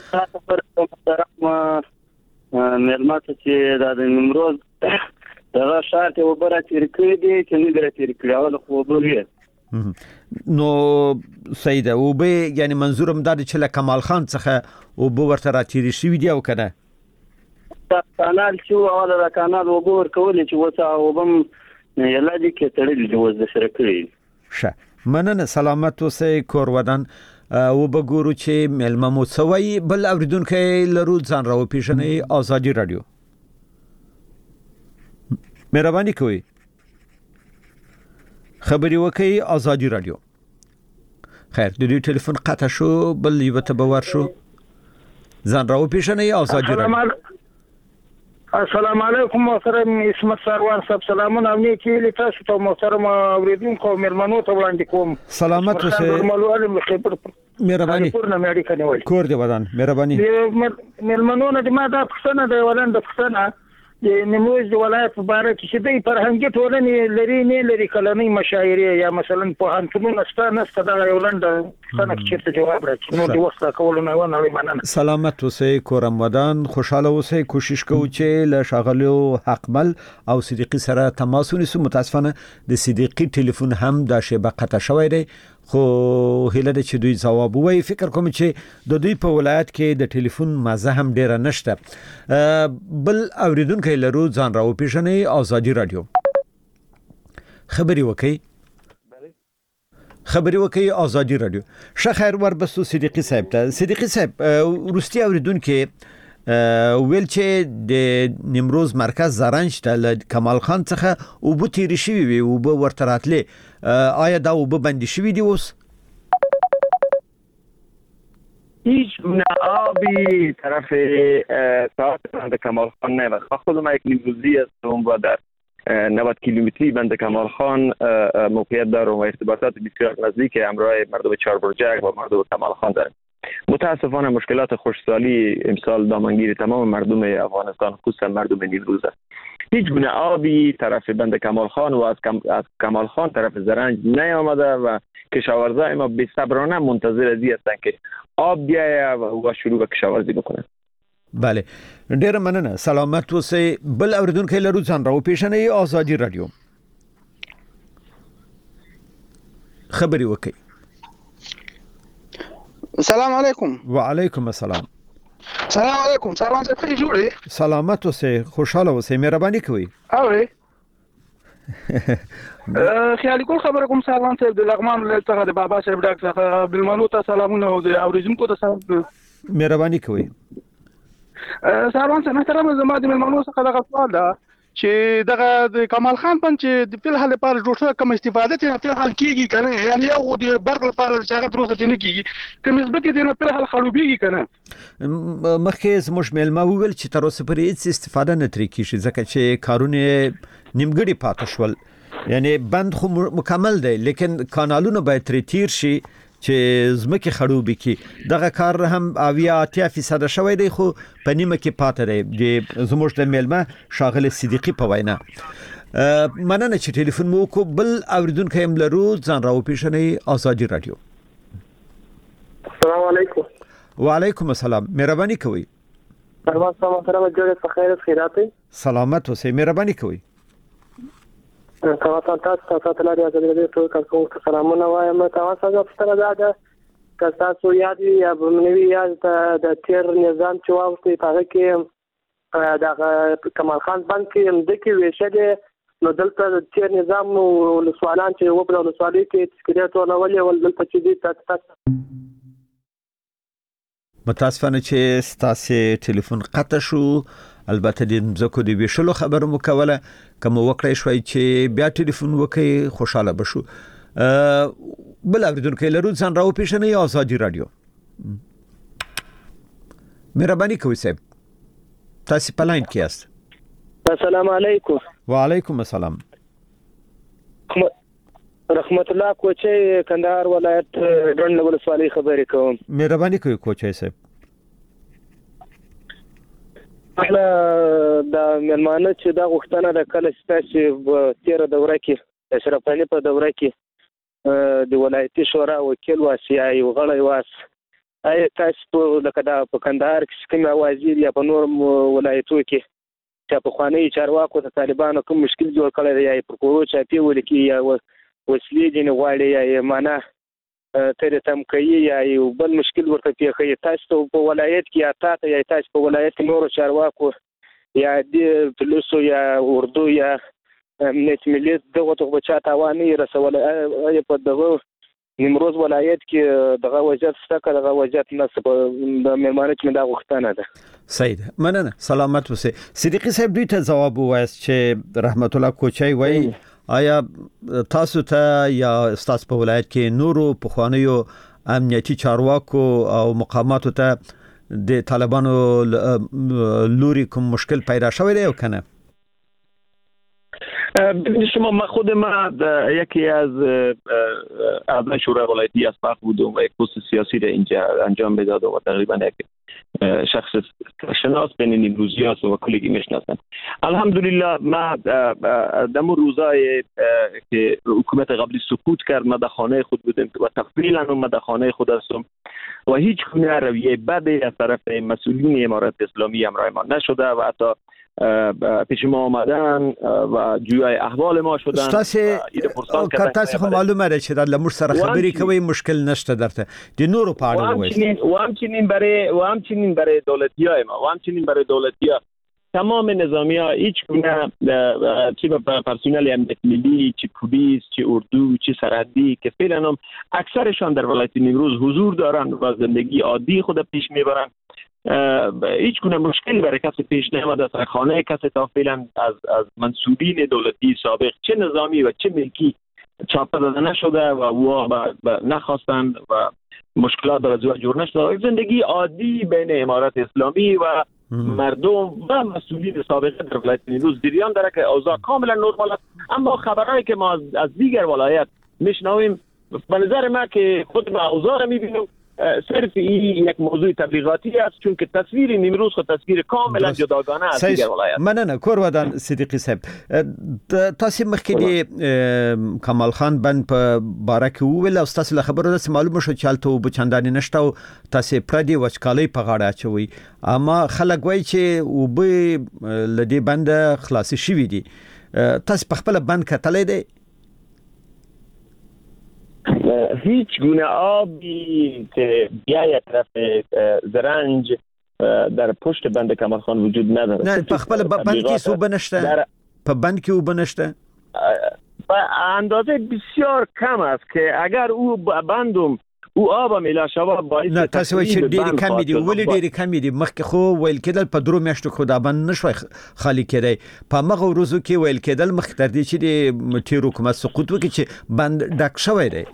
مېلمه ته چې د نیمروز دغه شرط او بره تیر کړی دی چې نه درته تیر کړی او خو بلوي نو سیده او به یعنی منظورم دا چې له کمال خان څخه او به ورته راتیری شوی دی او کنه کانال چې او دا کانال او به ورکول چې وڅا او بم یلا دي کې تړل جوز د سره کړی شه مننه. سلامت اوسئ کور ودان. او به ګورو چې ملما مو سوي. بل اوریدونکو لرو ځان راو پیژنې ازادي رادیو. مهرباني کوئ خبري وکي ازادي رادیو. خیر د دې ټلیفون قطع شو. بل یو ته باور شو ځان راو پیژنې ازادي رادیو. السلام علیکم محترم اسمت سروان صاحب سلامونه او نیکی تاسو ته محترم اوریدونکو مېلمنو ته وړاندې کوم. سلامت اوسئ. مهرباني کور دی ودان. مهرباني مېلمنو نه ما دا پښتنه دی ولنده پښتنه د نیمروز د ولایت په اړه چې د فرهنګي ټولنې لري نه لري کلنۍ مشاعره یا مثلا په هانتونو ستانه ستاره ولنده څنګه چې جواب راکړي نو د وخت کولو نه ونه مننه. سلامت اوسئ کورم ودان. خوشاله اوسئ. کوشش کوو چې له شاغلو حقمل او صدیقي سره تماس ونیسو. متاسفانه د صدیقي ټلیفون هم دا شی به قطع شوی دی خو هله د چې دوی جواب وایي. فکر کوم چې د دوی په ولایت کې د ټلیفون مازه هم ډیره نشته. بل اوریدونکو لرو ځان راو پیژنې ازادي رادیو. خبري وکي خبري وکي ازادي رادیو. شه خیر ور بسو صدیقي صاحب ته. صدیقي صاحب روستي اوریدونکو ویل چې د نیمروز مرکز زرنج ته کمال خان څخه او بو تیر شي وي او به ورته راتلې آیا دا او به بند شي دی اوس؟ هیچ گونه آبی طرف ساعت کمال خان نمید. خود ما یک نیمروزی هستم و در نود کیلومتری بند کمال خان موقعیت دارم و ارتباطات بسیار نزدیک همراه مردم چهار برجک و مردم کمال خان دارم. متاسفانه مشکلات خوشسالی امسال دامنگیر تمام مردم افغانستان خصوصا مردم نیمروز است. هیچ گونه آبی طرف بند کمال خان و از, کم... از کمال خان طرف زرنج نیامده و کشاورزای ما بی‌صبرانه منتظر ازی هستند که آب بیایه و شروع به کشاورزی بکنه. بله ډیر مننه. سلامت اوسئ. بل اوریدونکو لرو ځان راو پیژنې ازادي رادیو. خبري وکي. السلام علیکم. وعلیکم السلام. سلام علیکم. سلام څنګه جوړې؟ سلامت اوسئ. خوشاله اوسئ. مهرباني کوئ. اوه خیالي کول خبره کوم. سلام صاحب د لغمان ولایت څخه د بابا صاحب ډاک څخه بلمنو ته سلامونه او د اوریدونکو ته سلام. مهرباني کوئ. سلام صاحب محترم زما د ملمنو څخه دغه سوال ده چې دغه د کمال خان پنځ چې د فل حال لپاره جوړ شو کوم استفاده چې په حال کېږي کنه یعنی یو د برق لپاره چې هغه پروسه نه کېږي کوم نسبت دې نه په حال خړوبېږي کنه. مخکې زموږ مېلمه وویل چې تر اوسه پورې هیڅ استفاده نه ترې کېږي ځکه چې کارونه نیمګړي پاتې شول. یعنی بند خو مکمل دی لیکن کانالونه باید ترې تیر شي چې زمکه خړوبې کی. دغه کار هم اویا اتیا فیصد شوی دی خو په نیمه کې پاتې دی. د زموږ د مېلمه شاغل صدیقي په وینا. مننه چې ټلیفون مو کو. بل اوریدونکو هم لرو ځان راو پیژنې ازادي رادیو. السلام علیکم. وعلیکم السلام. مهرباني کوئ. سلام محترم جوړ په خیر خیرات. سلامت اوسئ. مهرباني کوئ. تاسو تاسو تاسو ته لري ازادي رادیو ټول کارکونکو ته سلامونه وایم. تاسو څنګه ستاسو ده که تاسو یاد وي یا به منوي یاد د تیر نظام چې واوښتي په هغه کې د کمال خان بند کې مځکې ویشلې نو دلته د تیر نظام ولسوالان چې و په ولسوالۍ کې تذکرې ټولولې ول دلته چې دي تاسو متاسفانه چې ستاسو ټلیفون قطع شو. البته د مزکو دی ویشلو خبرو مو کوله کوم وکړی شوي چې بیا ټلیفون وکي خوشاله بشو. بل اوریدونکو لرو ځان راو پیښنه یا آزادی رادیو. مهرباني کوئ صاحب تاسو په لاین کې یاست. السلام علیکم. وعلیکم السلام. رحمت الله کوچي کندهار ولایت ډنډ ولسوالۍ خبرې کوم. مهرباني کوئ کوچي صاحب. اهلا د مېلمانه چې دا غوښتنه د کله ستاسو تیر دوره کې اشرف غنی په دوره کې د ولایتي شورا وکیل واسي یو غړی واس اي تاسو لکه دا په کندهار کې کوم وزیر یا په نور ولایتو کې چې په خواني چارواکو د طالبانو کوم مشکل جوړ کړی دی یا پروکورور چاپی ولکي یا وسلې دي نه غواړي یا معنا تر تم کوي یا یو بل مشکل ورته پیښي تاسو په ولایت کې یا تاسو یا تاسو په ولایت کې نور چارواکو یا د پولیسو یا اردو یا امنیت ملي دغه څه بچا تاواني رسول په دغه نیمروز ولایت کې دغه وضعیت ستکه دغه وضعیت نسب د مېلمانه کې دا غوښتنه ده. سید مننه سلامت اوسئ. صدیقی صاحب دوی ته جواب وایست چې رحمت الله کوچي وایي آیا تاسو ته یا تاسو په ولایت کې نورو په خوانیو امنیتي چارواکو او مقاماتو ته د طالبانو لوري کوم مشکل پیدا شوی دی او کنه؟ ببینید شما من خود من یکی از اعضای شورای ولایتی اسبق بودم و یک پست سیاسی را اینجا انجام میدادم و تقریبا یک شخص شناس بین نیمروزی هست و کلیگی میشناسم. الحمدلله ما دم روزای که حکومت قبلی سقوط کرد ما در خانه خود بودیم و تقریبا ما در خانه خود هستم و هیچ گونه رویه بدی از طرف مسئولین امارت اسلامی همراه ما نشده و حتی پیش ما آمدن و جوی احوال ما شدن. استاسي کارتاسي خو معلومه ده چې د لمر سره خبرې کوي مشکل نشته درته د نورو په اړه وایي و همچنین برای و همچنین برای دولتیای ما و همچنین برای دولتیا تمام نظامی ها هیچ گونه چه پرسنل امنیت ملی چه پلیس چه اردو چه سرحدی که فعلا هم اکثرشان در ولایت نیمروز حضور دارند و زندگی عادی خود پیش میبرند. هیچ گونه مشکلی برای کسی پیش نیامده در خانه کسی تا فعلا از از منصوبین دولتی سابق چه نظامی و چه ملکی چاپه داده نشده و او نخواستند و مشکلات در از جور نشده. زندگی عادی بین امارت اسلامی و مردم و مسئولین سابقه در ولایت نیمروز جریان داره که اوضاع کاملا نرمال است. اما خبرهایی که ما از دیگر ولایت میشنویم به نظر من که خود ما اوضاع رو میبینیم صرف این یک موضوع تبلیغاتی است چون که تصویر نیمروز خود تصویر کاملا جداگانه از دیگر ولایت. مننه کور ودان صدیقی صاحب تاسو مخکې د کمال خان بند په باره کې وویل او تاسو له خبرو داسې معلومه شو چې هلته اوبه چندانې نشته او تاسو پردي وچکالۍ په غاړه اچوئ اما خلک وایي چې اوبه له دې بنده خلاصې شوي دي. تاسو په خپله بند کتلی دی؟ هیچ گونه آبی که بیاید طرف زرنج در پشت بند کمال خان وجود نداره. نه په خپل بند کې اوبه نشته؟ په بند کې اوبه نشته؟ به اندازه بسیار کم است که اگر او بندم او آب میلا شوا باعث نه تاسو وایي چې ډېر کم دي ولې ډېر کم دي مخکې خو ویل کېدل په درو میاشتو خو دا بند نشوي خالی کېدی په هغه ورځو کې ویل کېدل مخکې تر دې چې د تیر حکومت سقوط وکړي چې بند ډک شوی دی.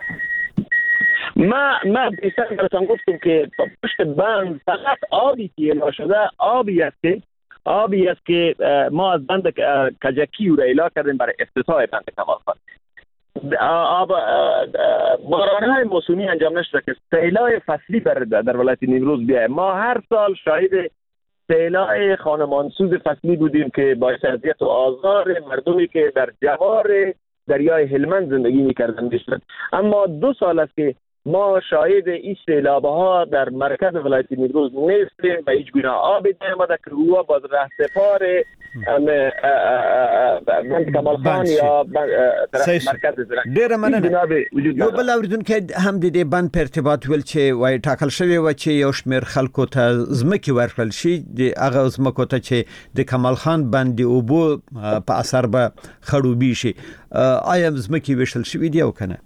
ما ما بیشتر براتون گفتم که پشت بند فقط آبی که اعلا شده آبی است که آبی است که ما از بند کجکی رو اعلا کردیم برای افتتاح بند کمال خان. آب بارانهای موسمی انجام نشده که سیلای فصلی در ولایت نیمروز بیاید. ما هر سال شاهد سیلای خانمانسوز فصلی بودیم که باعث اذیت و آزار مردمی که در جوار دریای هلمند زندگی می‌کردند می‌شد. اما دو سال است که ما شاهد این سیلاب‌ها در مرکز ولایت نیمروز نیستیم و هیچ گونه آبی نیامده که او باز رهسپار بند کمال خان یا مرکز زراعت ډیر مننه. یو بل اوریدونکو هم د دې بند په ارتباط ویل چې وای ټاکل شوی و چې یو شمېر خلکو ته ځمکې ورکړل شي د هغه ځمکو ته چې د کمال خان بند او بو په اثر به خړوبي شي. آیا ځمکې وشل شوی دی او کنه؟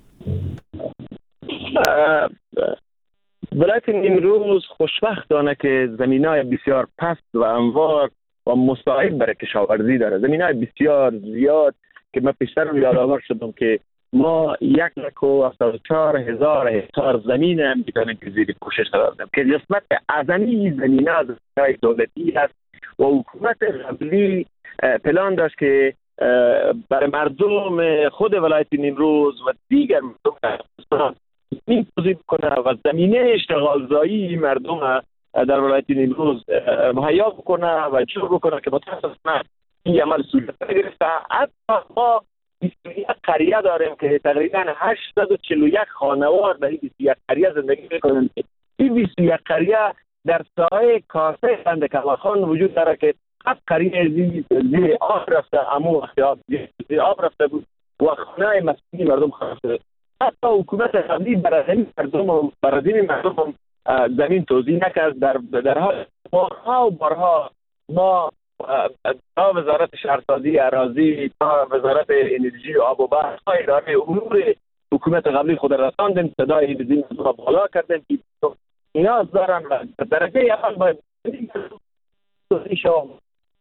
ولایت نیمروز خوشبختانه که زمینای بسیار پست و هموار و مساعد برای کشاورزی داره. زمینای بسیار زیاد که من پیشتر رو یادآور شدم که ما یک لک و هفتاد و چهار هزار هکتار زمین هم میتونیم که زیر پوشش قرار بدیم که قسمت اعظمی زمینه از زمینای دولتی است و حکومت قبلی پلان داشت که برای مردم خود ولایت نیمروز و دیگر مردم زمین توزیع کنه و زمینه اشتغالزایی مردم در ولایت نیمروز مهیا بکنه و جور بکنه که متاسفانه این عمل صورت نگرفته. حتی ما بیست و یک قریه داریم که تقریبا هشتصد و چهل و یک خانوار در این بیست و یک قریه زندگی میکنند. این بیست و یک قریه در ساحه کاسه بند کمال خان وجود داره که هفت قریه زیر آب رفته، امو وقتی آب زیر آب رفته بود و خانه مسکونی مردم خراب شده. حتی حکومت قبلی برای مردم و برای مردم زمین توزیع نکرد. در در حال بارها و بارها ما تا وزارت شهرسازی اراضی تا وزارت انرژی و آب و برق تا اداره امور حکومت قبلی خود رساندیم، صدای زمین را بالا کردیم که اینا دارن و درجه اول باید توزیع شو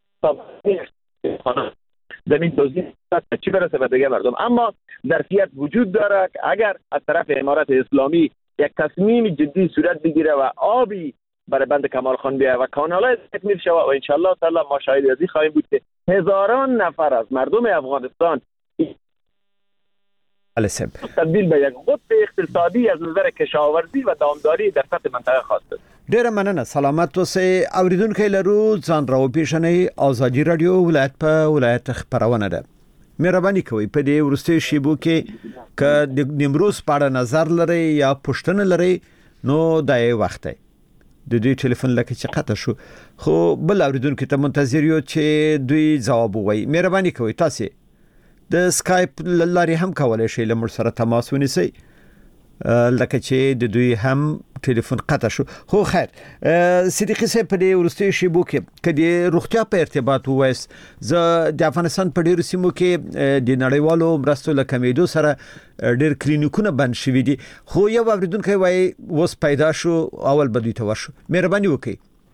زمین توزیع چی برسه به دیگه مردم. اما ظرفیت وجود داره که اگر از طرف امارت اسلامی یک تصمیم جدی صورت بگیره و آبی برای بند کمال خان بیاید و کانالای تکمیل شود و انشالله تعالی ما شاهد ازی خواهیم بود که هزاران نفر از مردم افغانستان تبدیل به یک قطب اقتصادی از نظر کشاورزی و دامداری در سطح منطقه خواست. ډیره مننه. سلامت اوسئ. اوریدونکو لرو ځان راو پیژنئ. آزادی رادیو ولایت په ولایت خبرونه ده. مهرباني کوئ په دې ورستي شیبو کې ک د نیمروز په اړه نظر لري یا پوښتنه لري نو دای وخت دی. د دې ټلیفون لکه چې قطع شو خو بل اوریدونکو ته منتظر یو چې دوی جواب وایي. مهرباني کوئ تاسو د سکایپ لاري هم کولای شئ لمر سره تماس ونیسئ لکه چې د دوی هم ټلیفون قطع شو. خو خیر صدیقی صاحب په دې ورستي شیبو کې کدي روغتیا په ارتباط وایس ز د افغانستان په ډیرو سیمو کې د نړیوالو مرستو له کمیدو سره ډیر کلینیکونه بند شوي دي خو یو اوریدونکو وایي وس پیدا شو اول بدوي ته ورشو. مهرباني وکړئ.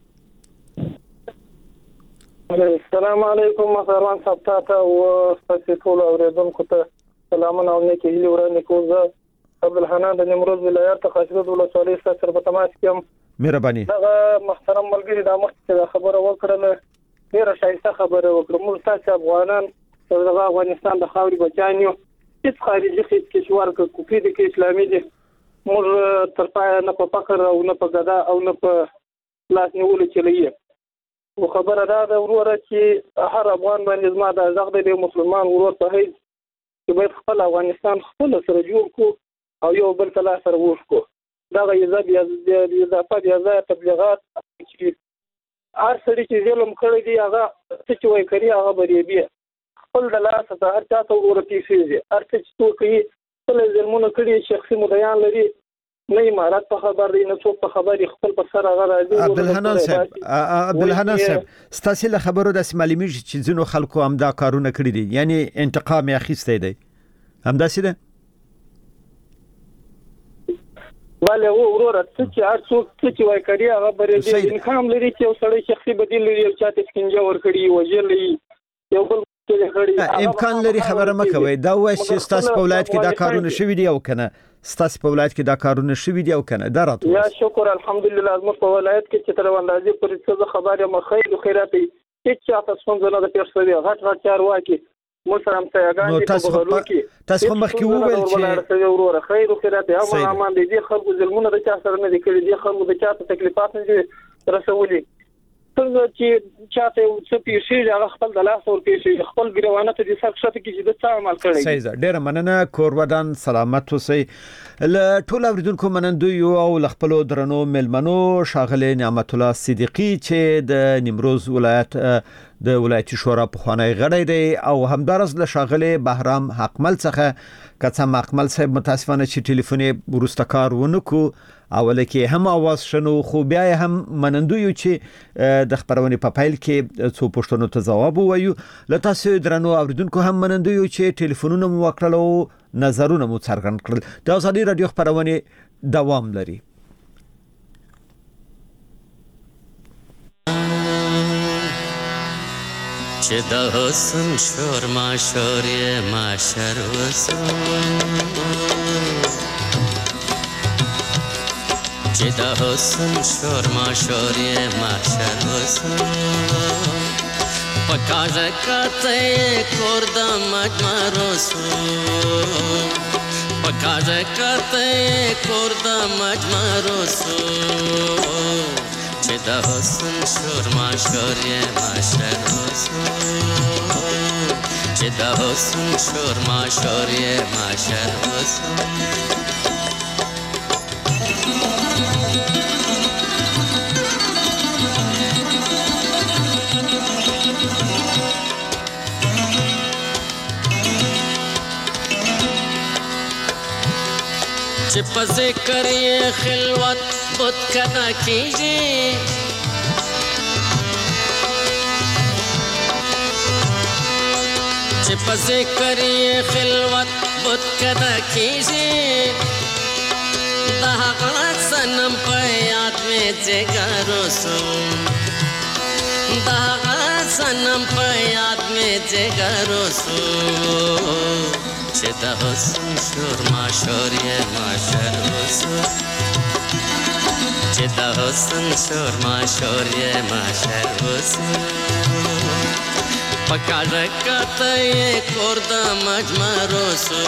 السلام علیکم مساروان صاحب ته او تاسو ټول اوریدونکو ته سلامونه او نیکی هیله ورنه کوزه عبدالحنان د نیمروز ولایت خاصه د ولسوالۍ سره په تماس کې. مهرباني. دا محترم ملګری د مخکې خبره وکړه ډیره شایسته خبره وکړه. موږ تاسو افغانان د افغانستان د خاورې بچان یو هیڅ خارجي هیڅ کشور کې کوپی د اسلامي دي موږ تر پای نه په فقر او نه په غدا او نه په لاس نیول چلیږي. او خبره دا ده وروره چې هر افغان باندې زما د زغ د مسلمان ورور په هیڅ چې باید خپل افغانستان خپل سره جوړ کو او یو بل تل سره وښکو. دا غیزه بیا د اضافه بیا ځای تبلیغات چې هر سړي چې ظلم کړی دی هغه څه وایي کوي هغه بری بیا خپل د لاس ته هر چا ته ورته کیږي. هر څه چې تو کوي خپل ظلمونه کړی شخصي مدیان لري نه امارات په خبر دی نه څوک په خبر خپل پر سر هغه راځي. عبدالحنان صاحب عبدالحنان صاحب ستاسو له خبرو د معلومي چې ځینو خلکو هم دا کارونه کړی دي یعنی انتقام یې اخیستی دی هم داسې ده. بله وروره څه چې هر څوک څه چې وایي کوي هغه بری دی انکام لري چې یو سړی شخصي بدیل لري یو چاته سکنجه ورکړي وجلې یو بل امکان لري خبره مکوي. دا وایي چې ستاسو په ولایت کې دا کارونه شوي دي او کنه ستاسو په ولایت کې دا کارونه شوي دي او کنه دا راته. یا شکر الحمدلله زموږ په ولایت کې چې تر اندازې پرې څه خبره مخیر خیرات هیڅ چاته څنګه نه د پیښوي غټ غټ چار واکي مسلمان سیاګان دي په غوړو کې تاسو مخکې وویل چې وروره خیر خیرات هم امان دي خلکو ظلمونه د چا سره نه دي کړی دي خلکو د چا ته تکلیفات نه دي رسولي. څنګه چې چاته څه پیښیږي هغه خپل د لاس ور پیښیږي خپل ګروانه ته د سرخته کې چې د څه عمل کړی صحیح ده ډېر مننه کورودان سلامت اوسئ ل ټول اوریدونکو منندو یو او خپل درنو ملمنو شاغله نعمت الله صدیقی چې د نیمروز ولایت د ولایتي شورا په خوانی غړی دی او همدارس له شاغله بهرام حقمل څخه کڅم حقمل صاحب متاسفانه چې ټلیفوني ورسته کار ونکو اول کې هم आवाज شنو خو بیا هم منندو یو چې د خبرونه په فایل کې څو پښتنو ته جواب وایو لته سه درنو اوریدونکو هم منندو یو چې ټلیفونونه مو وکړلو نظرونه مو څرګند کړل د ازادي رادیو خبرونه دوام لري چې د حسن شور ما شور یې ما شر وسو چې د حسن شور ما شور یې ما شر وسو پکاژه کته کور د مجمر وسو پکاژه کته کور د مجمر وسو چې د حسن شور ما شور یې ما شر وسو چې د حسن شور ما شور یې ما شر وسو چې په ذکر یې خلوت بت کنا کیږي چې په ذکر یې خلوت بت کنا کیږي دا هغه سنم په یاد مې جګر وسو دا هغه سنم په یاد مې جګر وسو چې د حسن شور ما شور یې ما شر وسو چې د حسن شور ما شور یې ما شر وسو پکاژه کته یې کور د مجمر وسو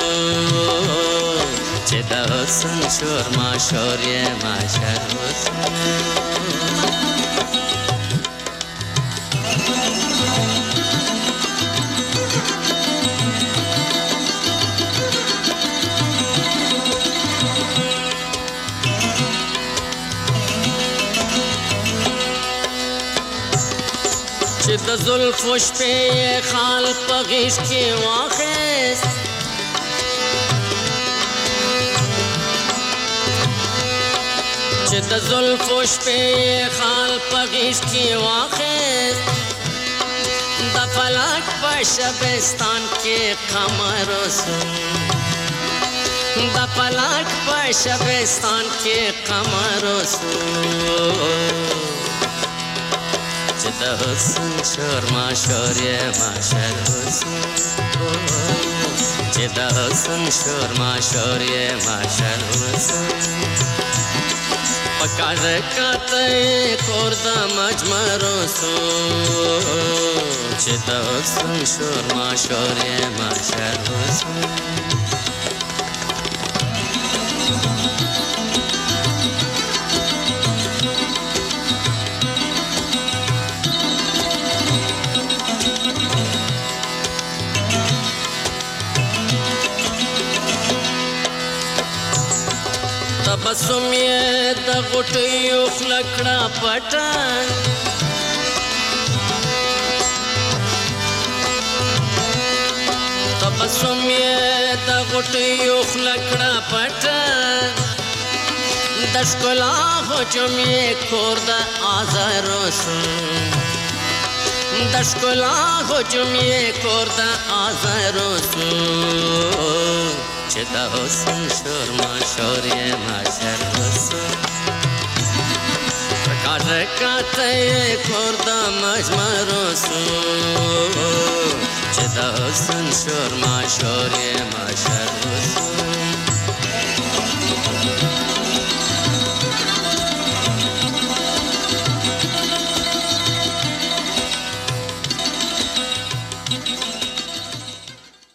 چې د حسن شور ما شور یې ما شر وسو چې د زلفو شپې خال په غیږ کې واخیست چې د زلفو شپې خال په غیږ کې واخیست د فلک په شبستان کې قمر وسو د فلک په شبستان کې قمر وسو چې د حسن شور ما شور یې ما شر وسو چې د حسن شور ما شور یې ما شر وسو پکاژه کته کور د مجمر وسو چې د حسن شور ما شور یې ما شر وسو تبسم یې د غټیو خلکړه پټه تبسم یې د غټیو خلکړه پټه د ښکلا هجوم یې کور د آزار وسو د ښکلا هجوم یې کور د آزار وسو چې د حسن شور ما شور یې ما شر وسو پکاژه کته کور د مجمر وسو چې د حسن شور ما شور یې ما شر وسو